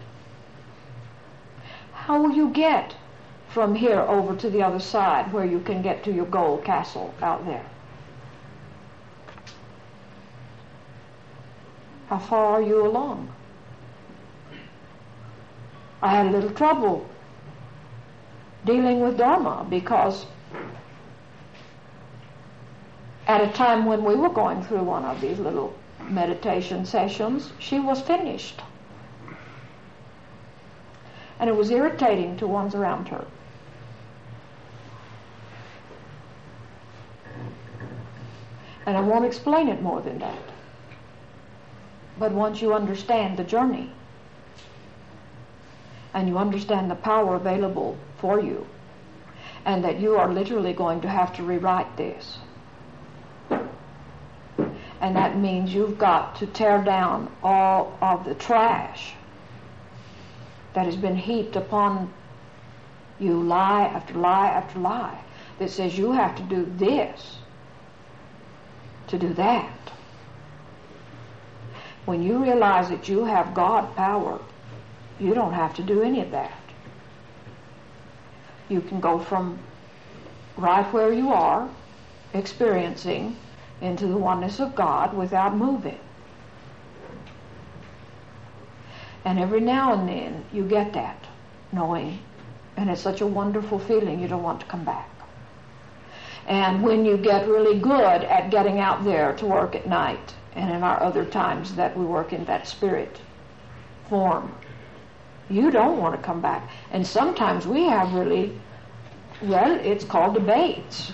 How will you get from here over to the other side where you can get to your gold castle out there? How far are you along? I had a little trouble dealing with Dharma because at a time when we were going through one of these little meditation sessions, she was finished. And it was irritating to ones around her. And I won't explain it more than that. But once you understand the journey, and you understand the power available for you, and that you are literally going to have to rewrite this, and that means you've got to tear down all of the trash that has been heaped upon you, lie after lie after lie, that says you have to do this to do that. When you realize that you have God power, you don't have to do any of that. You can go from right where you are, experiencing, into the oneness of God without moving. And every now and then you get that knowing, and it's such a wonderful feeling you don't want to come back. And when you get really good at getting out there to work at night, and in our other times that we work in that spirit form, you don't want to come back. And sometimes we have really Well, it's called debates.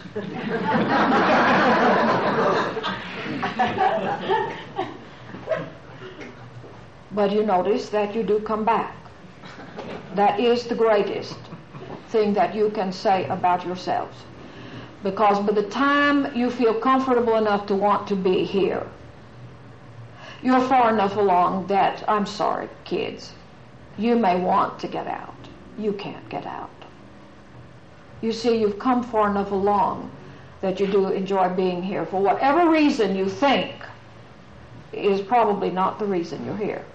But you notice that you do come back. That is the greatest thing that you can say about yourselves. Because by the time you feel comfortable enough to want to be here, you're far enough along that, I'm sorry, kids, you may want to get out. You can't get out. You see, you've come far enough along that you do enjoy being here for whatever reason you think is probably not the reason you're here.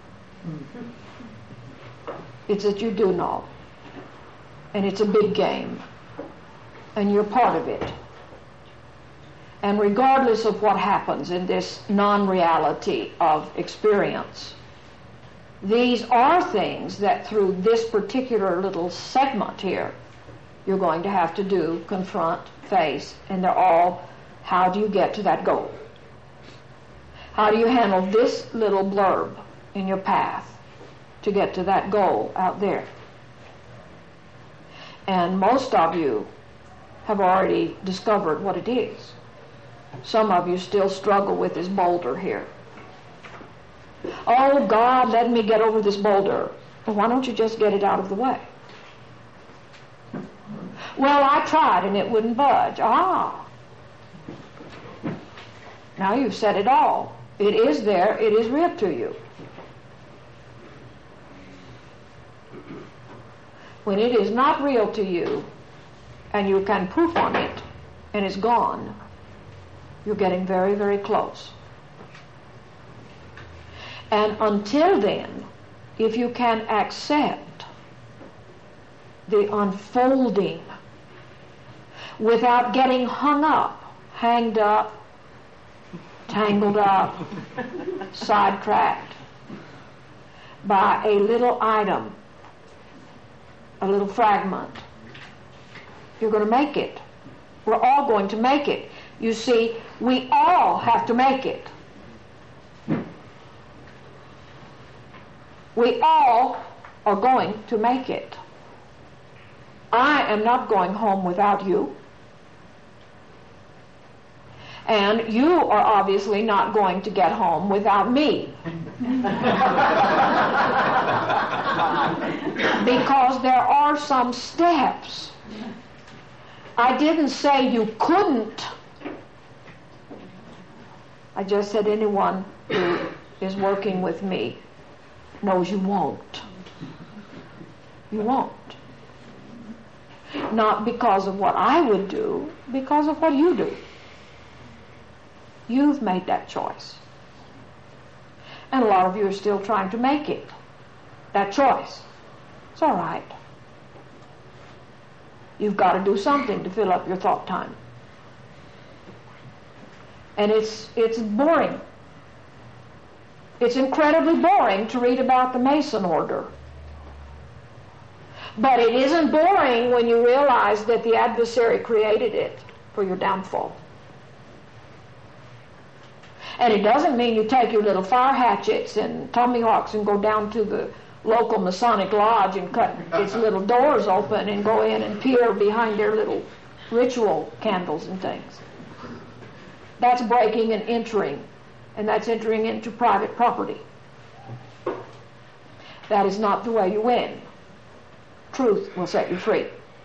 It's that you do know. And it's a big game. And you're part of it. And regardless of what happens in this non-reality of experience, these are things that through this particular little segment here, you're going to have to do, confront, face, and they're all, how do you get to that goal? How do you handle this little blurb in your path to get to that goal out there? And most of you have already discovered what it is. Some of you still struggle with this boulder here. Oh, God, let me get over this boulder. Well, why don't you just get it out of the way? Well, I tried and it wouldn't budge. Ah. Now you've said it all. It is there. It is real to you. When it is not real to you and you can proof on it and it's gone, you're getting very, very close. And until then, if you can accept the unfolding without getting hung up, hanged up, tangled up, sidetracked by a little item, a little fragment, you're going to make it. We're all going to make it. You see, we all have to make it. We all are going to make it. I am not going home without you. And you are obviously not going to get home without me. Because there are some steps. I didn't say you couldn't. I just said anyone who is working with me knows you won't. You won't. Not because of what I would do, because of what you do. You've made that choice. And a lot of you are still trying to make it. That choice. It's all right. You've got to do something to fill up your thought time. And it's boring. It's incredibly boring to read about the Mason order. But it isn't boring when you realize that the adversary created it for your downfall. And it doesn't mean you take your little fire hatchets and tomahawks and go down to the local Masonic lodge and cut its little doors open and go in and peer behind their little ritual candles and things. That's breaking and entering, and that's entering into private property. That is not the way you win. Truth will set you free.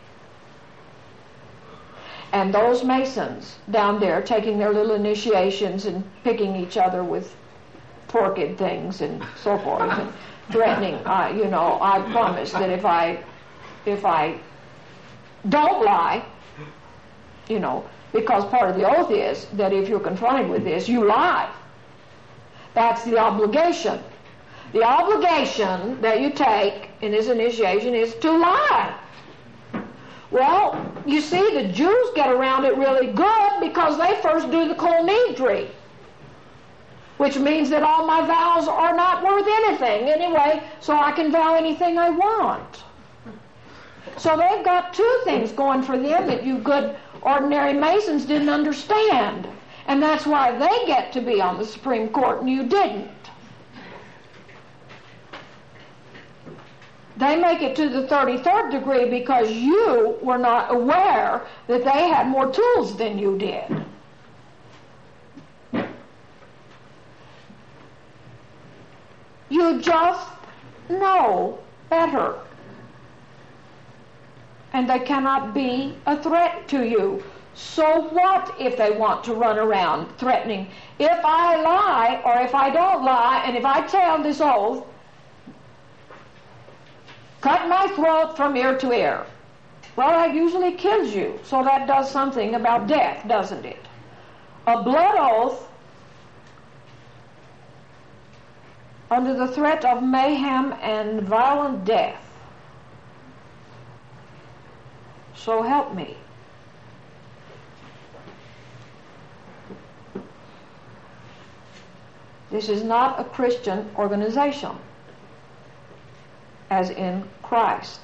And those Masons down there taking their little initiations and picking each other with forked things and so forth, and threatening, I promise that if I don't lie, because part of the oath is that if you're confronted with this, you lie. That's the obligation. The obligation that you take in this initiation is to lie. Well, you see, the Jews get around it really good because they first do the Kol Nidre, which means that all my vows are not worth anything anyway, so I can vow anything I want. So they've got two things going for them that you good ordinary Masons didn't understand. And that's why they get to be on the Supreme Court and you didn't. They make it to the 33rd degree because you were not aware that they had more tools than you did. You just know better. And they cannot be a threat to you. So what if they want to run around threatening? If I lie, or if I don't lie, and if I tell this oath, cut my throat from ear to ear. Well, that usually kills you, so that does something about death, doesn't it? A blood oath under the threat of mayhem and violent death. So help me. This is not a Christian organization, as in Christ.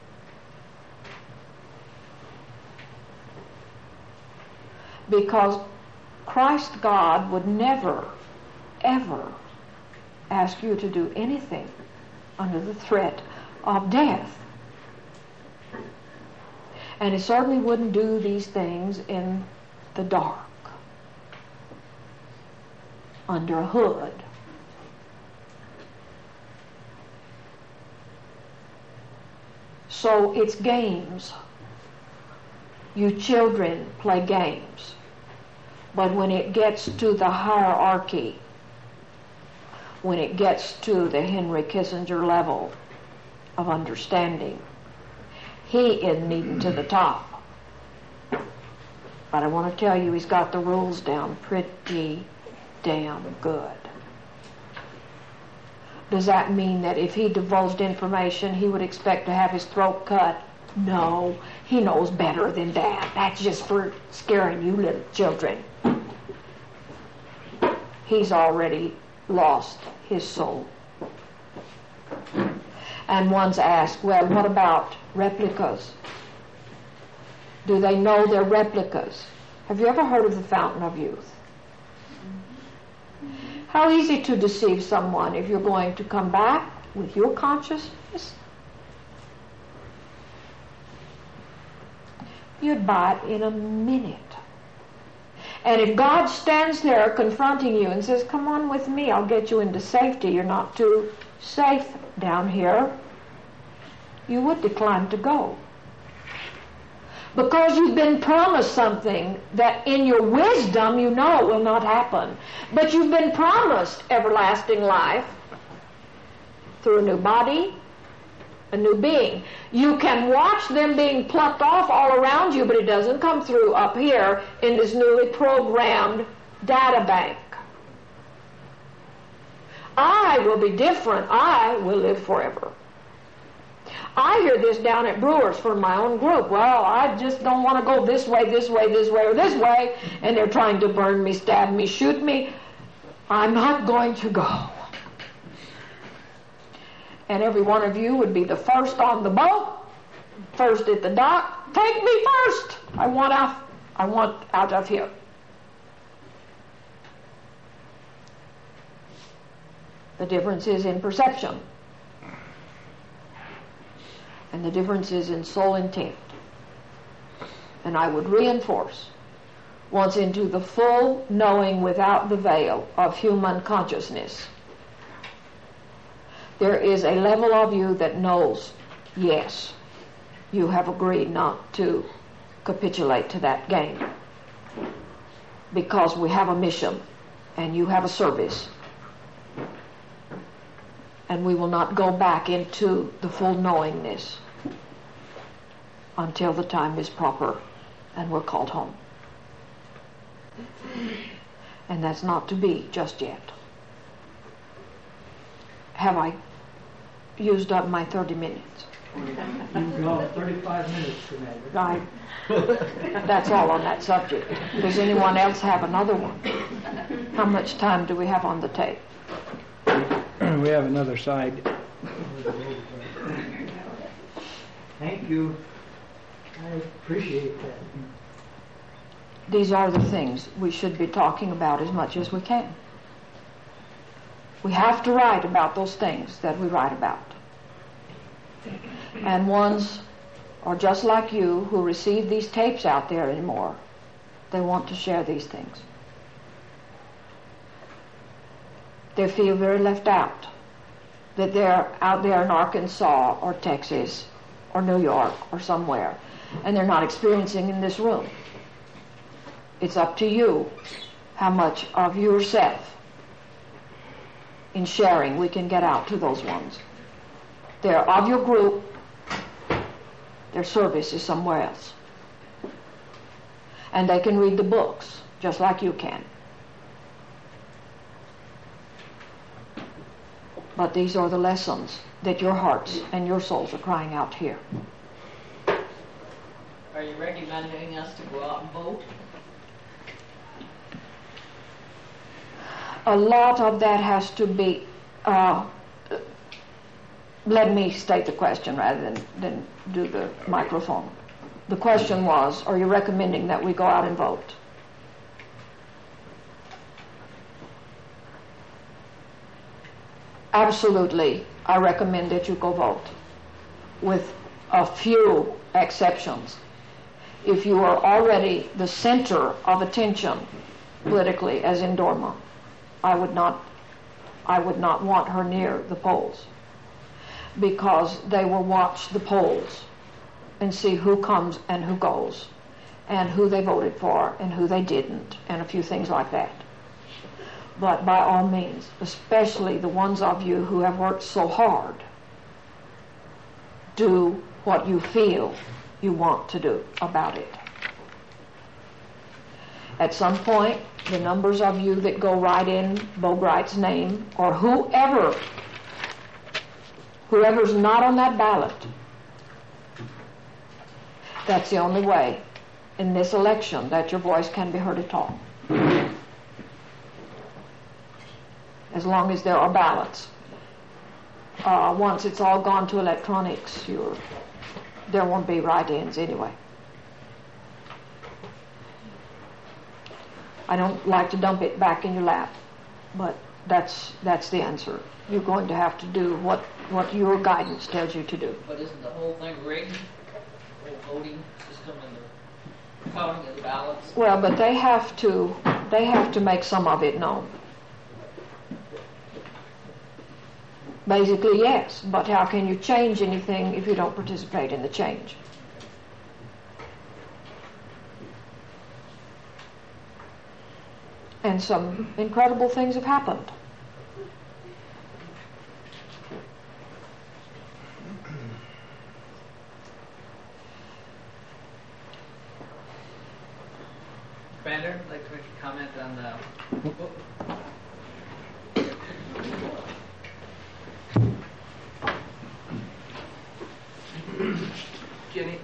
Because Christ God would never, ever ask you to do anything under the threat of death. And he certainly wouldn't do these things in the dark, under a hood. So it's games. You children play games. But when it gets to the hierarchy, when it gets to the Henry Kissinger level of understanding, he isn't even to the top. But I want to tell you, he's got the rules down pretty damn good. Does that mean that if he divulged information, he would expect to have his throat cut? No, he knows better than that. That's just for scaring you little children. He's already lost his soul. And one's asked, well, what about replicas? Do they know they're replicas? Have you ever heard of the Fountain of Youth? How easy to deceive someone if you're going to come back with your consciousness. You'd buy it in a minute. And if God stands there confronting you and says, come on with me, I'll get you into safety, you're not too safe down here, you would decline to go. Because you've been promised something that in your wisdom you know will not happen. But you've been promised everlasting life through a new body, a new being. You can watch them being plucked off all around you, but it doesn't come through up here in this newly programmed data bank. I will be different. I will live forever. I hear this down at Brewers from my own group. Well, I just don't want to go this way, this way, this way, or this way, and they're trying to burn me, stab me, shoot me. I'm not going to go. And every one of you would be the first on the boat, first at the dock. Take me first. I want out of here. The difference is in perception. And the difference is in soul intent. And I would reinforce, once into the full knowing without the veil of human consciousness, there is a level of you that knows, yes, you have agreed not to capitulate to that game. Because we have a mission, and you have a service. And we will not go back into the full knowingness until the time is proper and we're called home. And that's not to be just yet. Have I used up my 30 minutes? You've gone 35 minutes, Commander. That's all on that subject. Does anyone else have another one? How much time do we have on the tape? We have another side. Thank you. I appreciate that. These are the things we should be talking about as much as we can. We have to write about those things that we write about. And ones are just like you who receive these tapes out there anymore. They want to share these things. They feel very left out, that they're out there in Arkansas or Texas or New York or somewhere, and they're not experiencing in this room. It's up to you how much of yourself in sharing we can get out to those ones. They're of your group. Their service is somewhere else. And they can read the books just like you can. But these are the lessons that your hearts and your souls are crying out here. Are you recommending us to go out and vote? A lot of that has to be, let me state the question rather than do the microphone. The question was, are you recommending that we go out and vote? Absolutely, I recommend that you go vote, with a few exceptions. If you are already the center of attention politically, as in Dorma, I would not want her near the polls, because they will watch the polls and see who comes and who goes, and who they voted for and who they didn't, and a few things like that. But by all means, especially the ones of you who have worked so hard, do what you feel you want to do about it. At some point, the numbers of you that go right in Boegright's name, or whoever's not on that ballot, that's the only way in this election that your voice can be heard at all. As long as there are ballots. Once it's all gone to electronics, there won't be write-ins anyway. I don't like to dump it back in your lap, but that's the answer. You're going to have to do what your guidance tells you to do. But isn't the whole thing rigged? The whole voting system and the counting of the ballots? Well, but they have to make some of it known. Basically, yes, but how can you change anything if you don't participate in the change? And some incredible things have happened. Brander, I'd like to make a comment on the book. Jenny.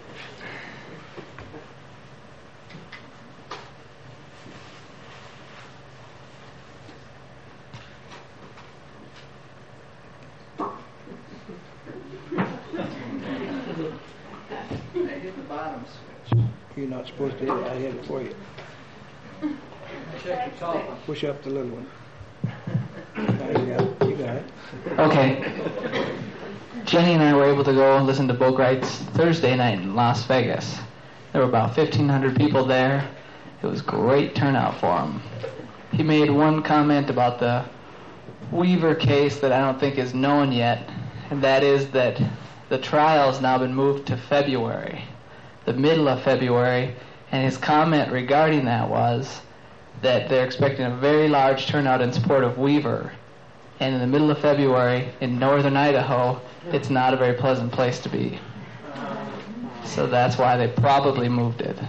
I hit the bottom switch. You're not supposed to hit it. I hit it for you. Check the top one. Push up the little one. There you go. You got it. Okay. Jenny and I were able to go and listen to Boegright's Thursday night in Las Vegas. There were about 1,500 people there. It was great turnout for him. He made one comment about the Weaver case that I don't think is known yet, and that is that the trial has now been moved to February, the middle of February, and his comment regarding that was that they're expecting a very large turnout in support of Weaver. And in the middle of February, in northern Idaho, it's not a very pleasant place to be. So that's why they probably moved it.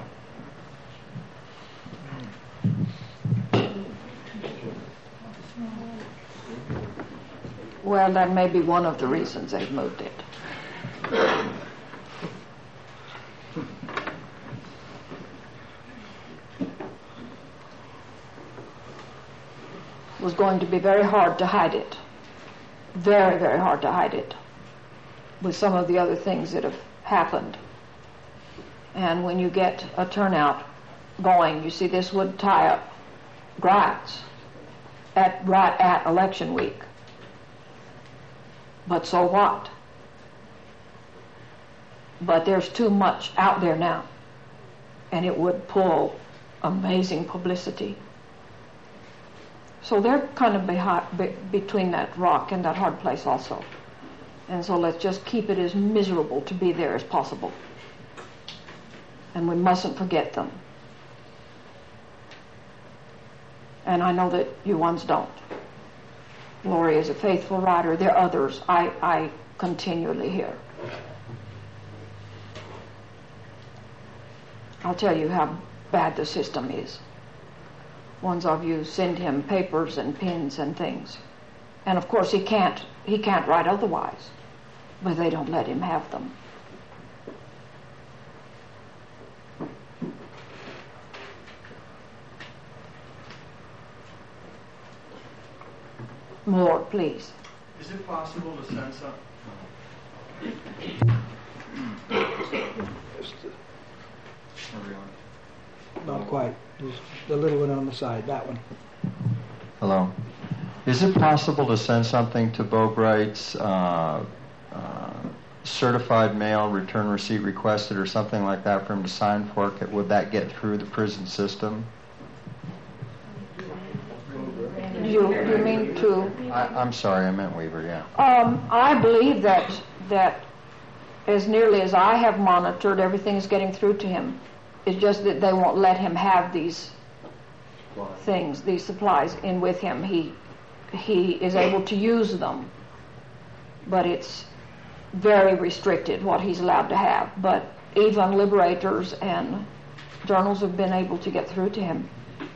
Well, that may be one of the reasons they've moved it. It was going to be very hard to hide it. Very, very hard to hide it with some of the other things that have happened. And when you get a turnout going, you see this would tie up Grites right at election week. But so what? but there's too much out there now, and it would pull amazing publicity. So they're kind of between that rock and that hard place also. And so let's just keep it as miserable to be there as possible. And we mustn't forget them. And I know that you ones don't. Lori is a faithful writer. There are others I continually hear. I'll tell you how bad the system is. Ones of you send him papers and pens and things. And of course he can't write otherwise. But they don't let him have them. More, please. Is it possible to send some? Not quite. Just the little one on the side, that one. Hello. Is it possible to send something to Boabright's certified mail, return receipt requested, or something like that for him to sign for? Would that get through the prison system? You mean to? I'm sorry, I meant Weaver, yeah. I believe that as nearly as I have monitored, everything's getting through to him. It's just that they won't let him have these things, these supplies in with him. He is able to use them, but it's very restricted what he's allowed to have. But even Liberators and journals have been able to get through to him.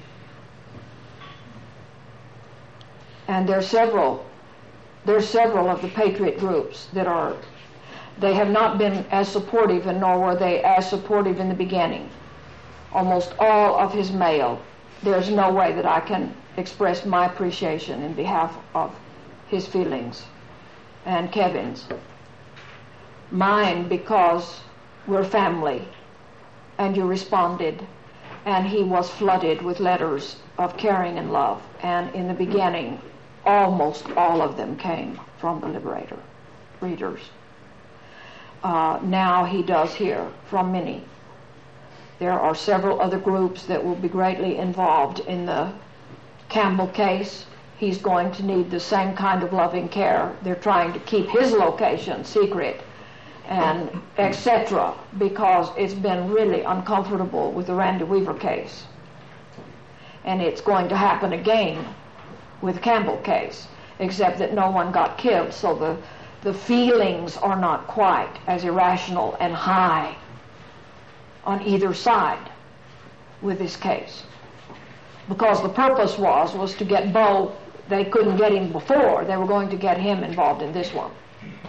And there's several of the Patriot groups that they have not been as supportive, and nor were they as supportive in the beginning. Almost all of his mail, there's no way that I can express my appreciation in behalf of his feelings and Kevin's. Mine, because we're family, and you responded, and he was flooded with letters of caring and love. And in the beginning, almost all of them came from the Liberator readers. Now he does hear from many. There are several other groups that will be greatly involved in the Campbell case. He's going to need the same kind of loving care. They're trying to keep his location secret, and etc., because it's been really uncomfortable with the Randy Weaver case. And it's going to happen again with the Campbell case, except that no one got killed, so the feelings are not quite as irrational and high on either side with this case. Because the purpose was to get Bo. They couldn't get him before. They were going to get him involved in this one.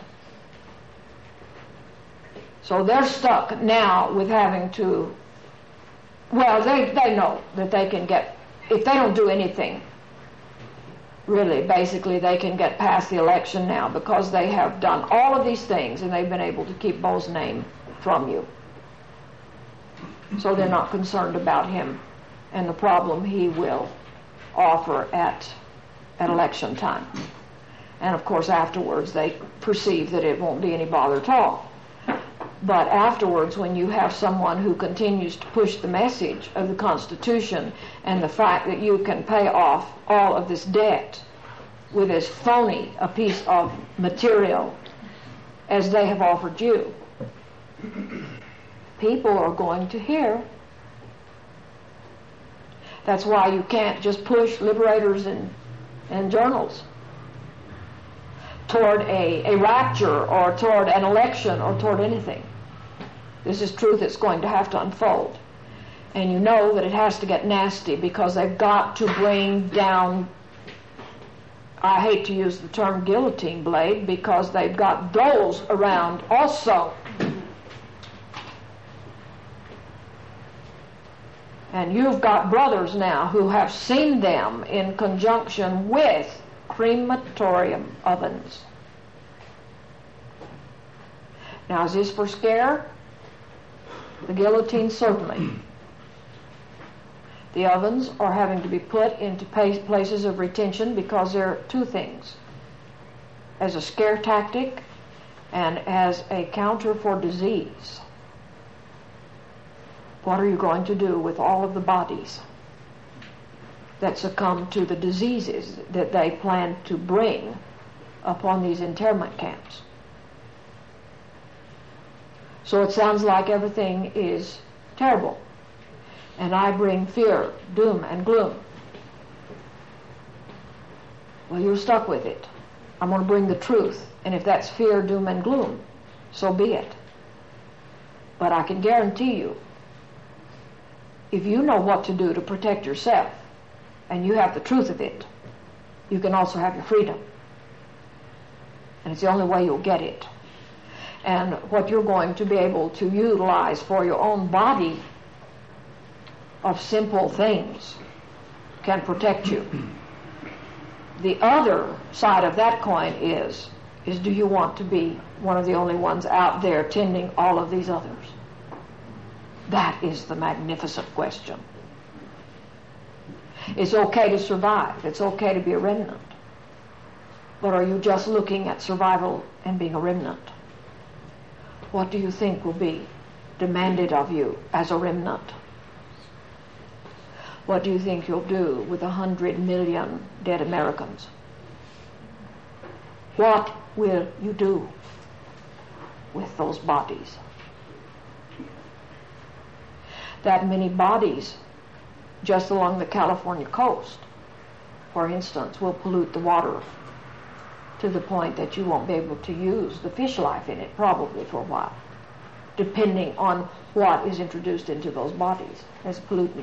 So they're stuck now with having to, well, they know that they can get, if they don't do anything, really, basically, they can get past the election now because they have done all of these things and they've been able to keep Bo's name from you. So they're not concerned about him and the problem he will offer at election time. And of course, afterwards, they perceive that it won't be any bother at all. But afterwards, when you have someone who continues to push the message of the Constitution and the fact that you can pay off all of this debt with as phony a piece of material as they have offered you, people are going to hear. That's why you can't just push Liberators and journals toward a rapture or toward an election or toward anything. This is truth that's going to have to unfold. And you know that it has to get nasty because they've got to bring down, I hate to use the term guillotine blade, because they've got those around also. And you've got brothers now who have seen them in conjunction with crematorium ovens. Now, is this for scare? The guillotine, certainly. The ovens are having to be put into places of retention because there are two things. As a scare tactic And as a counter for disease, what are you going to do with all of the bodies that succumb to the diseases that they plan to bring upon these internment camps? So it sounds like everything is terrible, and I bring fear, doom, and gloom. Well, you're stuck with it. I'm going to bring the truth, and if that's fear, doom, and gloom, so be it. But I can guarantee you, if you know what to do to protect yourself, and you have the truth of it, you can also have your freedom. And it's the only way you'll get it. And what you're going to be able to utilize for your own body of simple things can protect you. The other side of that coin is do you want to be one of the only ones out there tending all of these others? That is the magnificent question. It's okay to survive. It's okay to be a remnant. But are you just looking at survival and being a remnant? What do you think will be demanded of you as a remnant? What do you think you'll do with 100 million dead Americans? What will you do with those bodies? That many bodies just along the California coast, for instance, will pollute the water to the point that you won't be able to use the fish life in it probably for a while, depending on what is introduced into those bodies as a pollutant,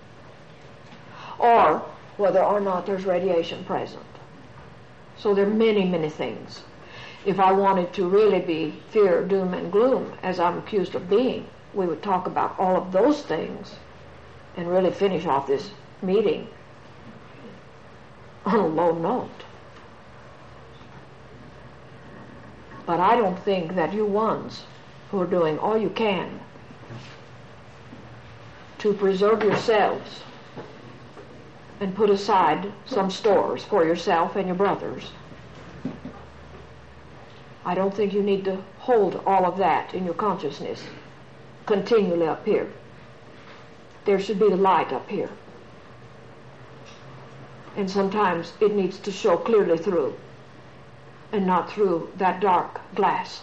or whether or not there's radiation present. So there are many, many things. If I wanted to really be fear, doom, and gloom, as I'm accused of being, we would talk about all of those things and really finish off this meeting on a low note. But I don't think that you ones who are doing all you can to preserve yourselves and put aside some stores for yourself and your brothers, I don't think you need to hold all of that in your consciousness continually up here. There should be the light up here. And sometimes it needs to show clearly through and not through that dark glass.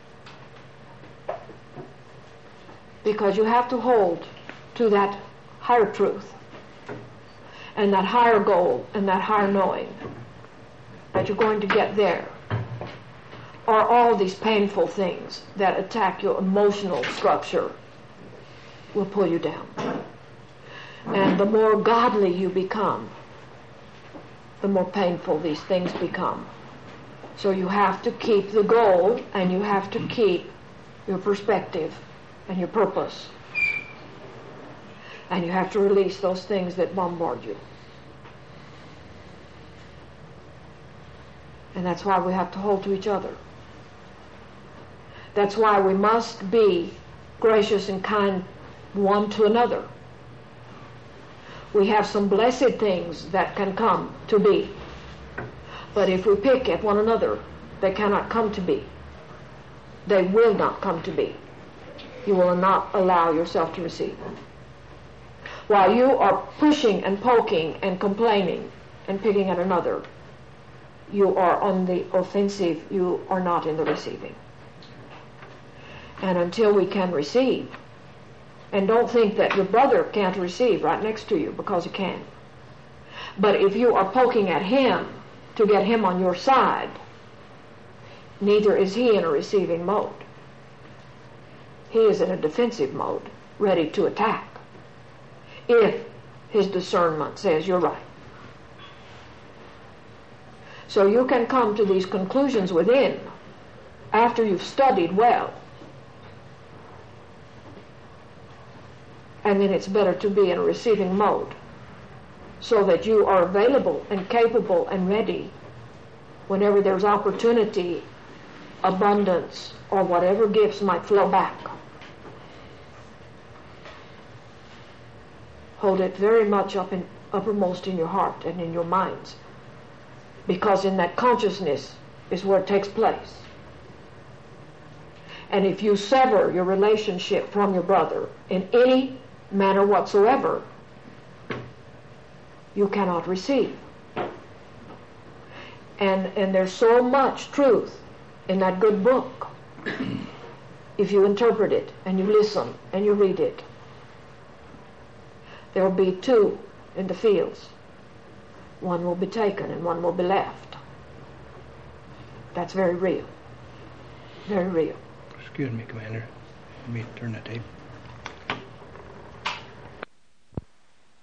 Because you have to hold to that higher truth and that higher goal and that higher knowing that you're going to get there, or all these painful things that attack your emotional structure will pull you down. And the more godly you become, the more painful these things become. So you have to keep the goal, and you have to keep your perspective and your purpose. And you have to release those things that bombard you. And that's why we have to hold to each other. That's why we must be gracious and kind one to another. We have some blessed things that can come to be. But if we pick at one another, they cannot come to be. They will not come to be. You will not allow yourself to receive. While you are pushing and poking and complaining and picking at another, you are on the offensive, you are not in the receiving. And until we can receive, and don't think that your brother can't receive right next to you, because he can. But if you are poking at him to get him on your side, neither is he in a receiving mode. He is in a defensive mode, ready to attack, if his discernment says you're right. So you can come to these conclusions within after you've studied well. And then it's better to be in a receiving mode so that you are available and capable and ready whenever there's opportunity, abundance, or whatever gifts might flow back. Hold it very much uppermost in your heart and in your minds, because in that consciousness is where it takes place. And if you sever your relationship from your brother in any manner whatsoever, you cannot receive. And there's so much truth in that good book if you interpret it and you listen and you read it. There will be two in the fields. One will be taken and one will be left. That's very real. Very real. Excuse me, Commander. Let me turn the tape.